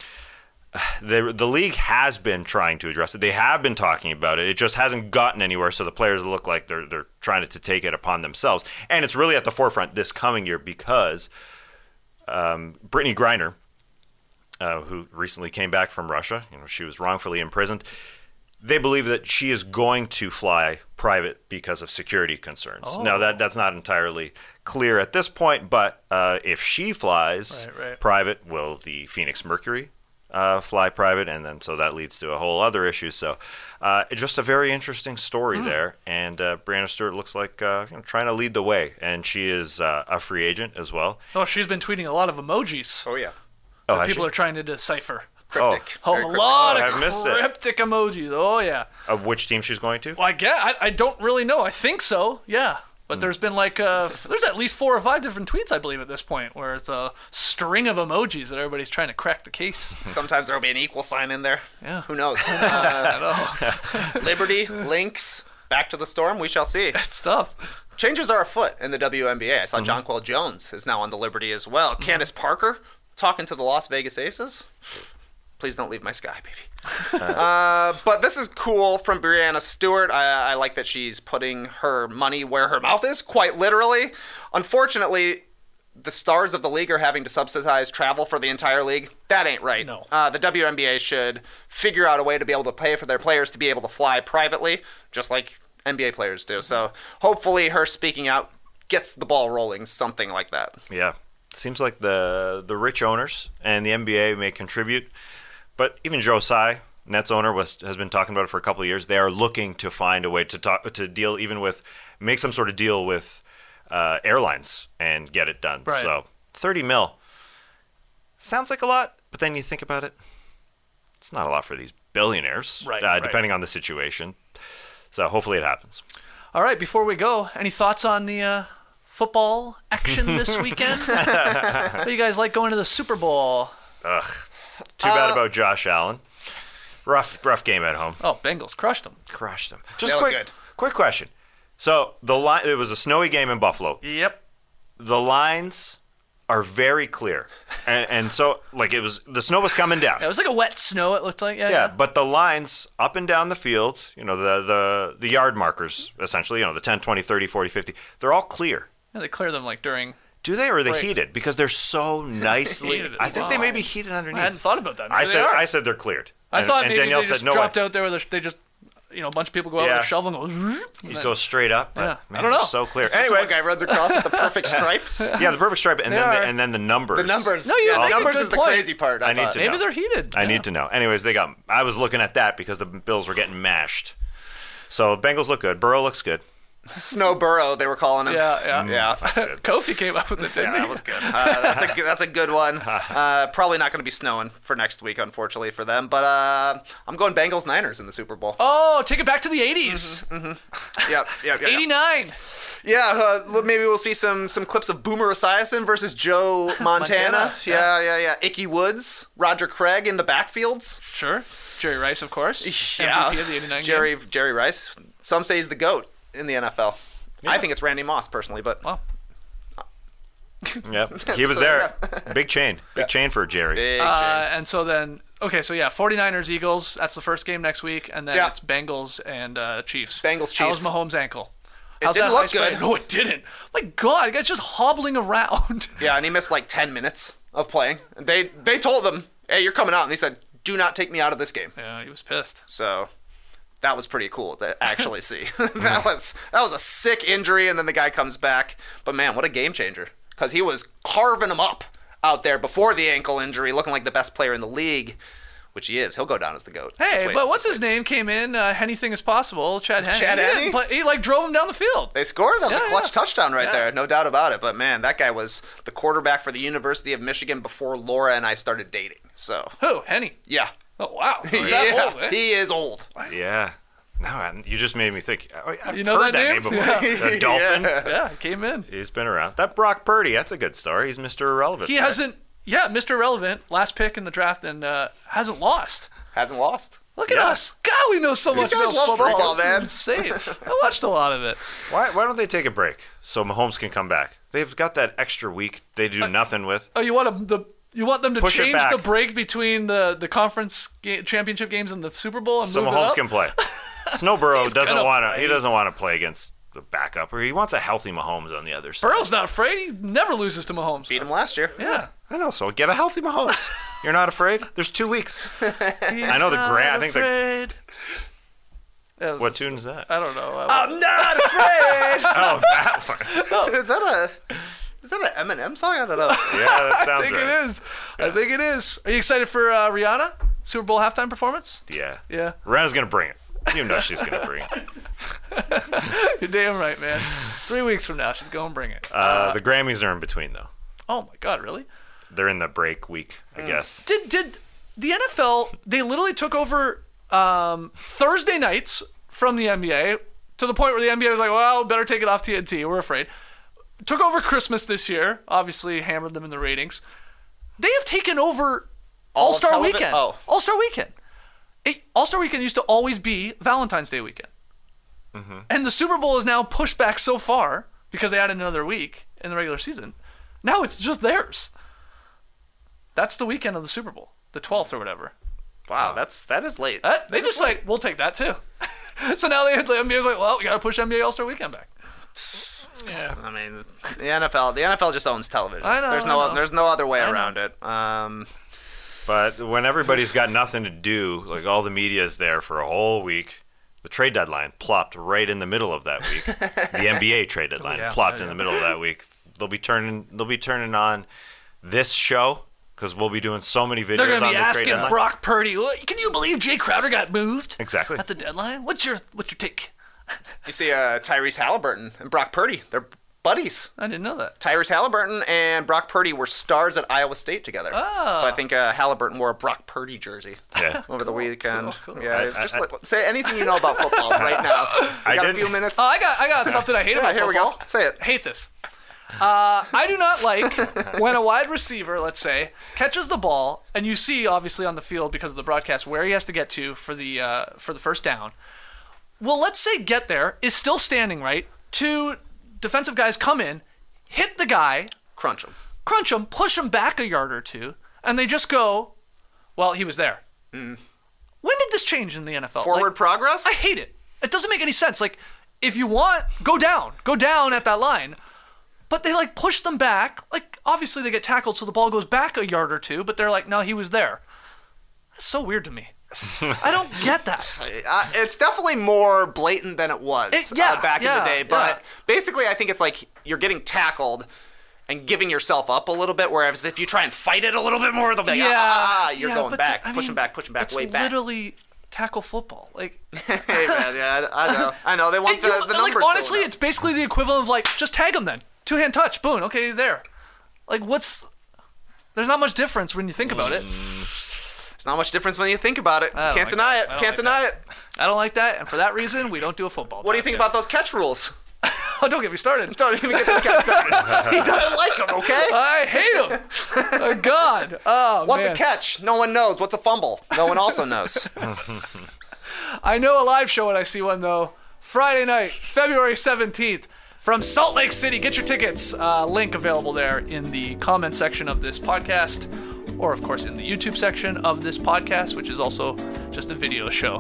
the the league has been trying to address it. They have been talking about it. It just hasn't gotten anywhere, so the players look like they're they're trying to, to take it upon themselves. And it's really at the forefront this coming year because um, Brittany Griner, uh, who recently came back from Russia, you know, she was wrongfully imprisoned. They believe that she is going to fly private because of security concerns. Oh. Now, that that's not entirely clear at this point, but uh, if she flies right, right. private, will the Phoenix Mercury uh, fly private? And then so that leads to a whole other issue. So uh, it's just a very interesting story mm. there. And uh, Breanna Stewart looks like uh, you know, trying to lead the way. And she is uh, a free agent as well. Oh, she's been tweeting a lot of emojis. Oh, yeah. Oh, people she? are trying to decipher. Cryptic. Oh, oh a lot oh, of cryptic emojis. Oh, yeah. Of which team she's going to? Well, I get. I, I don't really know. I think so. Yeah. But mm. there's been like, uh, there's at least four or five different tweets, I believe, at this point, where it's a string of emojis that everybody's trying to crack the case. Sometimes there'll be an equal sign in there. Yeah. Who knows? Uh, Liberty, Lynx, back to the storm. We shall see. It's tough. Changes are afoot in the W N B A. I saw mm-hmm. Jonquel Jones is now on the Liberty as well. Mm-hmm. Candace Parker talking to the Las Vegas Aces. Please don't leave my sky, baby. uh, but this is cool from Breanna Stewart. I, I like that she's putting her money where her mouth is, quite literally. Unfortunately, the stars of the league are having to subsidize travel for the entire league. That ain't right. No. Uh, the W N B A should figure out a way to be able to pay for their players to be able to fly privately, just like N B A players do. So hopefully her speaking out gets the ball rolling, something like that. Yeah. Seems like the the rich owners and the N B A may contribute. But even Joe Tsai, Nets owner, was has been talking about it for a couple of years. They are looking to find a way to talk to deal even with make some sort of deal with uh, airlines and get it done. Right. So thirty mil sounds like a lot, but then you think about it, it's not a lot for these billionaires, Right, uh, right. depending on the situation. So hopefully it happens. All right, before we go, any thoughts on the uh, football action this weekend? What do you guys like going to the Super Bowl? Ugh. Too bad about Josh Allen. Rough, rough game at home. Oh, Bengals crushed them. Crushed them. Just look quick, good. quick question. So the line, it was a snowy game in Buffalo. Yep. The lines are very clear, and and so like it was the snow was coming down. It was like a wet snow, it looked like. Yeah, Yeah, but the lines up and down the field, you know, the, the, the yard markers, essentially, you know, the ten, twenty, thirty, forty, fifty, they're all clear. Yeah, they clear them like during. Do they, or are they Break. heated? Because they're so nicely. Heated. I think they Wow. may be heated underneath. I hadn't thought about that. Maybe I they said are. I said they're cleared. I and, thought and maybe Danielle they said just no dropped way. out there with a, they just, you know, a bunch of people go out Yeah. with a shovel and go. It and goes straight up. But, Yeah. man, I don't know. they're so clear. Anyway, Anyway, one guy runs across with the perfect stripe. yeah, the perfect stripe, and They then are. the, and then the numbers. The numbers. No, you yeah, make a numbers good is the point. crazy part. I, I need thought. to Maybe know. they're heated. I Yeah. need to know. Anyways, they got. I was looking at that because the Bills were getting mashed. So Bengals look good. Burrow looks good. Snow Burrow, they were calling him. Yeah, yeah. Yeah. Kofi came up with it, didn't Yeah, he? that was good. Uh, that's a good, that's a good one. Uh, probably not going to be snowing for next week, unfortunately for them. But uh, I'm going Bengals Niners in the Super Bowl. Oh, take it back to the eighties. Yep, yep, yep, yep. eighty-nine. Yeah, uh, maybe we'll see some some clips of Boomer Esiason versus Joe Montana. Montana, yeah, yeah, yeah. Icky Woods, Roger Craig in the backfields. Sure. Jerry Rice, of course. Yeah, M V P of the eighty-nine Jerry game. Jerry Rice. Some say he's the GOAT in the N F L. I think it's Randy Moss personally, but Well, Yeah, he was So, there. Big chain. Big chain for Jerry. big uh, change. and so then, okay, so yeah, forty-niners, Eagles. That's the first game next week. And then Yeah. it's Bengals and uh, Chiefs. Bengals, How's Chiefs. Mahomes' ankle? It How's didn't that look high sprain? good. No, it didn't. My God, the guy's just hobbling around. Yeah, and he missed like ten minutes of playing. And they they told him, "Hey, you're coming out," and he said, "Do not take me out of this game." Yeah, he was pissed. So that was pretty cool to actually see. that was that was a sick injury, and then the guy comes back. But man, what a game changer! Because he was carving him up out there before the ankle injury, looking like the best player in the league, which he is. He'll go down as the GOAT. Just Hey, wait, but what's just his name came in? Uh, anything is possible. Chad Henne. Chad he, didn't Henne? play- he like drove him down the field. They scored. That was Yeah, a clutch yeah. touchdown right Yeah. there, no doubt about it. But man, that guy was the quarterback for the University of Michigan before Laura and I started dating. So Who? Henny. yeah, Oh wow, he's that yeah, old. Eh? he is old. Yeah. No, I- you just made me think. I- I've You know heard that that, name? name, before. The Dolphin. Yeah, he came in. He's been around. That Brock Purdy, that's a good story. He's Mister Irrelevant. He right? hasn't. Yeah, Mister Relevant, last pick in the draft, and uh, hasn't lost. Hasn't lost. Look at Yeah. us. God, we know so much guys about love football. football, This is man. insane. I watched a lot of it. Why, why don't they take a break so Mahomes can come back? They've got that extra week they do nothing with. Oh, you want them, the you want them to Push it change back. the break between the the conference ga- championship games and the Super Bowl and So move it Mahomes up? can play. Snowborough He's doesn't gonna want to. play. He doesn't want to play against the backup, or he wants a healthy Mahomes on the other side. Burrow's not afraid. He never loses to Mahomes. Beat him last year. Yeah. I know. So get a healthy Mahomes. You're not afraid? There's two weeks. I know the Not grand. I think the. afraid. That was What a- tune is that? I don't know. I- I'm not afraid. Oh, that one. is that a is that an Eminem song? I don't know. Yeah, that I sounds think right. it is. I think it is. Are you excited for uh, Rihanna Super Bowl halftime performance? Yeah. Yeah. Rihanna's gonna bring it. You know she's gonna bring it. You're damn right, man. Three weeks from now, she's going to bring it. Uh, the Grammys are in between though. Oh my God, really? They're in the break week, I guess. Did did the N F L? They literally took over um, Thursday nights from the N B A to the point where the N B A was like, "Well, better take it off T N T. We're afraid." Took over Christmas this year. Obviously, hammered them in the ratings. They have taken over All All of Star televi- Weekend. oh. All Star Weekend. All Star Weekend used to always be Valentine's Day weekend, Mm-hmm. and the Super Bowl is now pushed back so far because they added another week in the regular season. Now it's just theirs. That's the weekend of the Super Bowl, the twelfth or whatever. Wow, that's that is late. That, they just like, we'll take that too. So now they, the N B A's like, well, we got to push N B A All-Star Weekend back. I mean, the N F L, the N F L just owns television. I know, There's I no, know. there's no other way I know. around it. Um, But when everybody's got nothing to do, like all the media is there for a whole week, the trade deadline plopped right in the middle of that week. The N B A trade deadline yeah, plopped yeah, in the yeah. middle of that week. They'll be turning. They'll be turning on this show because we'll be doing so many videos They're going on to be the trade asking deadline. Brock Purdy, "Well, can you believe Jay Crowder got moved Exactly. at the deadline? What's your what's your take?" you see uh, Tyrese Halliburton and Brock Purdy. They're buddies. I didn't know that. Tyrese Halliburton and Brock Purdy were stars at Iowa State together. Oh. So I think uh, Halliburton wore a Brock Purdy jersey Yeah. over the weekend. cool, cool. Yeah, I- just I- let, say anything you know about football right now. You I got a didn't- few minutes. Oh, I got I got something I hate yeah, about here we football. go. Say it. Hate this. Uh, I do not like when a wide receiver, let's say, catches the ball, and you see obviously on the field because of the broadcast where he has to get to for the uh, for the first down. Well, let's say get there is still standing, right? Two defensive guys come in, hit the guy, Crunch him. crunch him, push him back a yard or two, and they just go, well, he was there. Mm. When did this change in the N F L? Forward Like, progress? I hate it. It doesn't make any sense. Like, if you want, go down. Go down at that line. But they, like, push them back. Like, obviously they get tackled, so the ball goes back a yard or two, but they're like, no, he was there. That's so weird to me. I don't get that. Uh, it's definitely more blatant than it was It- yeah, uh, back yeah, in the day. But yeah. basically, I think it's like you're getting tackled and giving yourself up a little bit, whereas if you try and fight it a little bit more, they'll be like, Yeah, ah, ah, you're yeah, going but back, the- I pushing mean, back, pushing back, it's way back. literally tackle football. Like, Hey, man, yeah, I I know. I know. They want Hey, the, you know, the like, numbers. honestly, going it's basically the equivalent of, like, just tag him then. Two-hand touch. Boom. Okay, he's there. Like, what's... There's not much difference when you think about it. up. It's not much difference when you think about it. I don't Can't like deny that. it. I don't Can't like deny that. it. I don't like that, and for that reason, we don't do a football What do you think about those catch rules? Oh, don't get me started. Don't even get this guy started. He doesn't like them, okay? I hate him. Oh, God. Oh, What's man. a catch? No one knows. What's a fumble? No one also knows. I know a live show when I see one, though. Friday night, February seventeenth, from Salt Lake City. Get your tickets. Uh, link available there in the comment section of this podcast, or, of course, in the YouTube section of this podcast, which is also just a video show.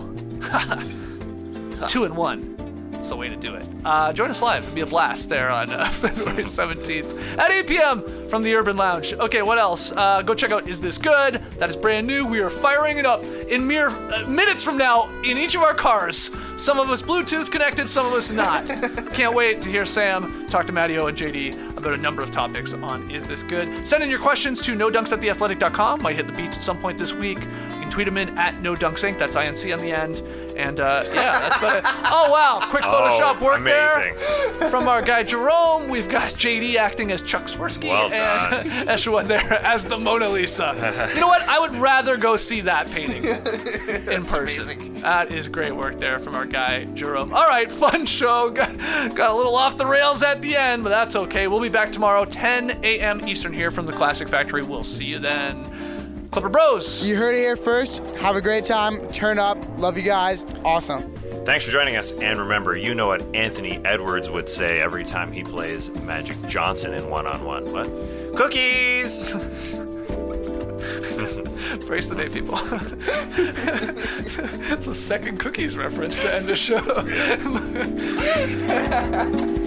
Two in one. That's the way to do it. Uh, join us live. It'll be a blast there on uh, February seventeenth at eight p.m. from the Urban Lounge. Okay, what else? Uh, go check out Is This Good? That is brand new. We are firing it up in mere uh, minutes from now in each of our cars. Some of us Bluetooth connected, some of us not. Can't wait to hear Sam talk to Matteo and J D about a number of topics on Is This Good? Send in your questions to no dunks at the athletic dot com. Might hit the beach at some point this week. You can tweet them in at no dunks inc. That's I N C on the end. And uh, yeah, that's about it. Oh, wow. Quick Photoshop Oh, work amazing. there from our guy Jerome. We've got J D acting as Chuck Swirsky Well and Eshua there as the Mona Lisa. You know what? I would rather go see that painting in person. amazing. That is great work there from our guy Jerome. All right, fun show. Got, got a little off the rails at the end, but that's okay. We'll be back tomorrow, ten a.m. Eastern here from the Classic Factory. We'll see you then. Clipper Bros. You heard it here first. Have a great time. Turn up. Love you guys. Awesome. Thanks for joining us. And remember, you know what Anthony Edwards would say every time he plays Magic Johnson in one-on-one. What? Cookies! Brace the day, people. It's a second Cookies reference to end the show.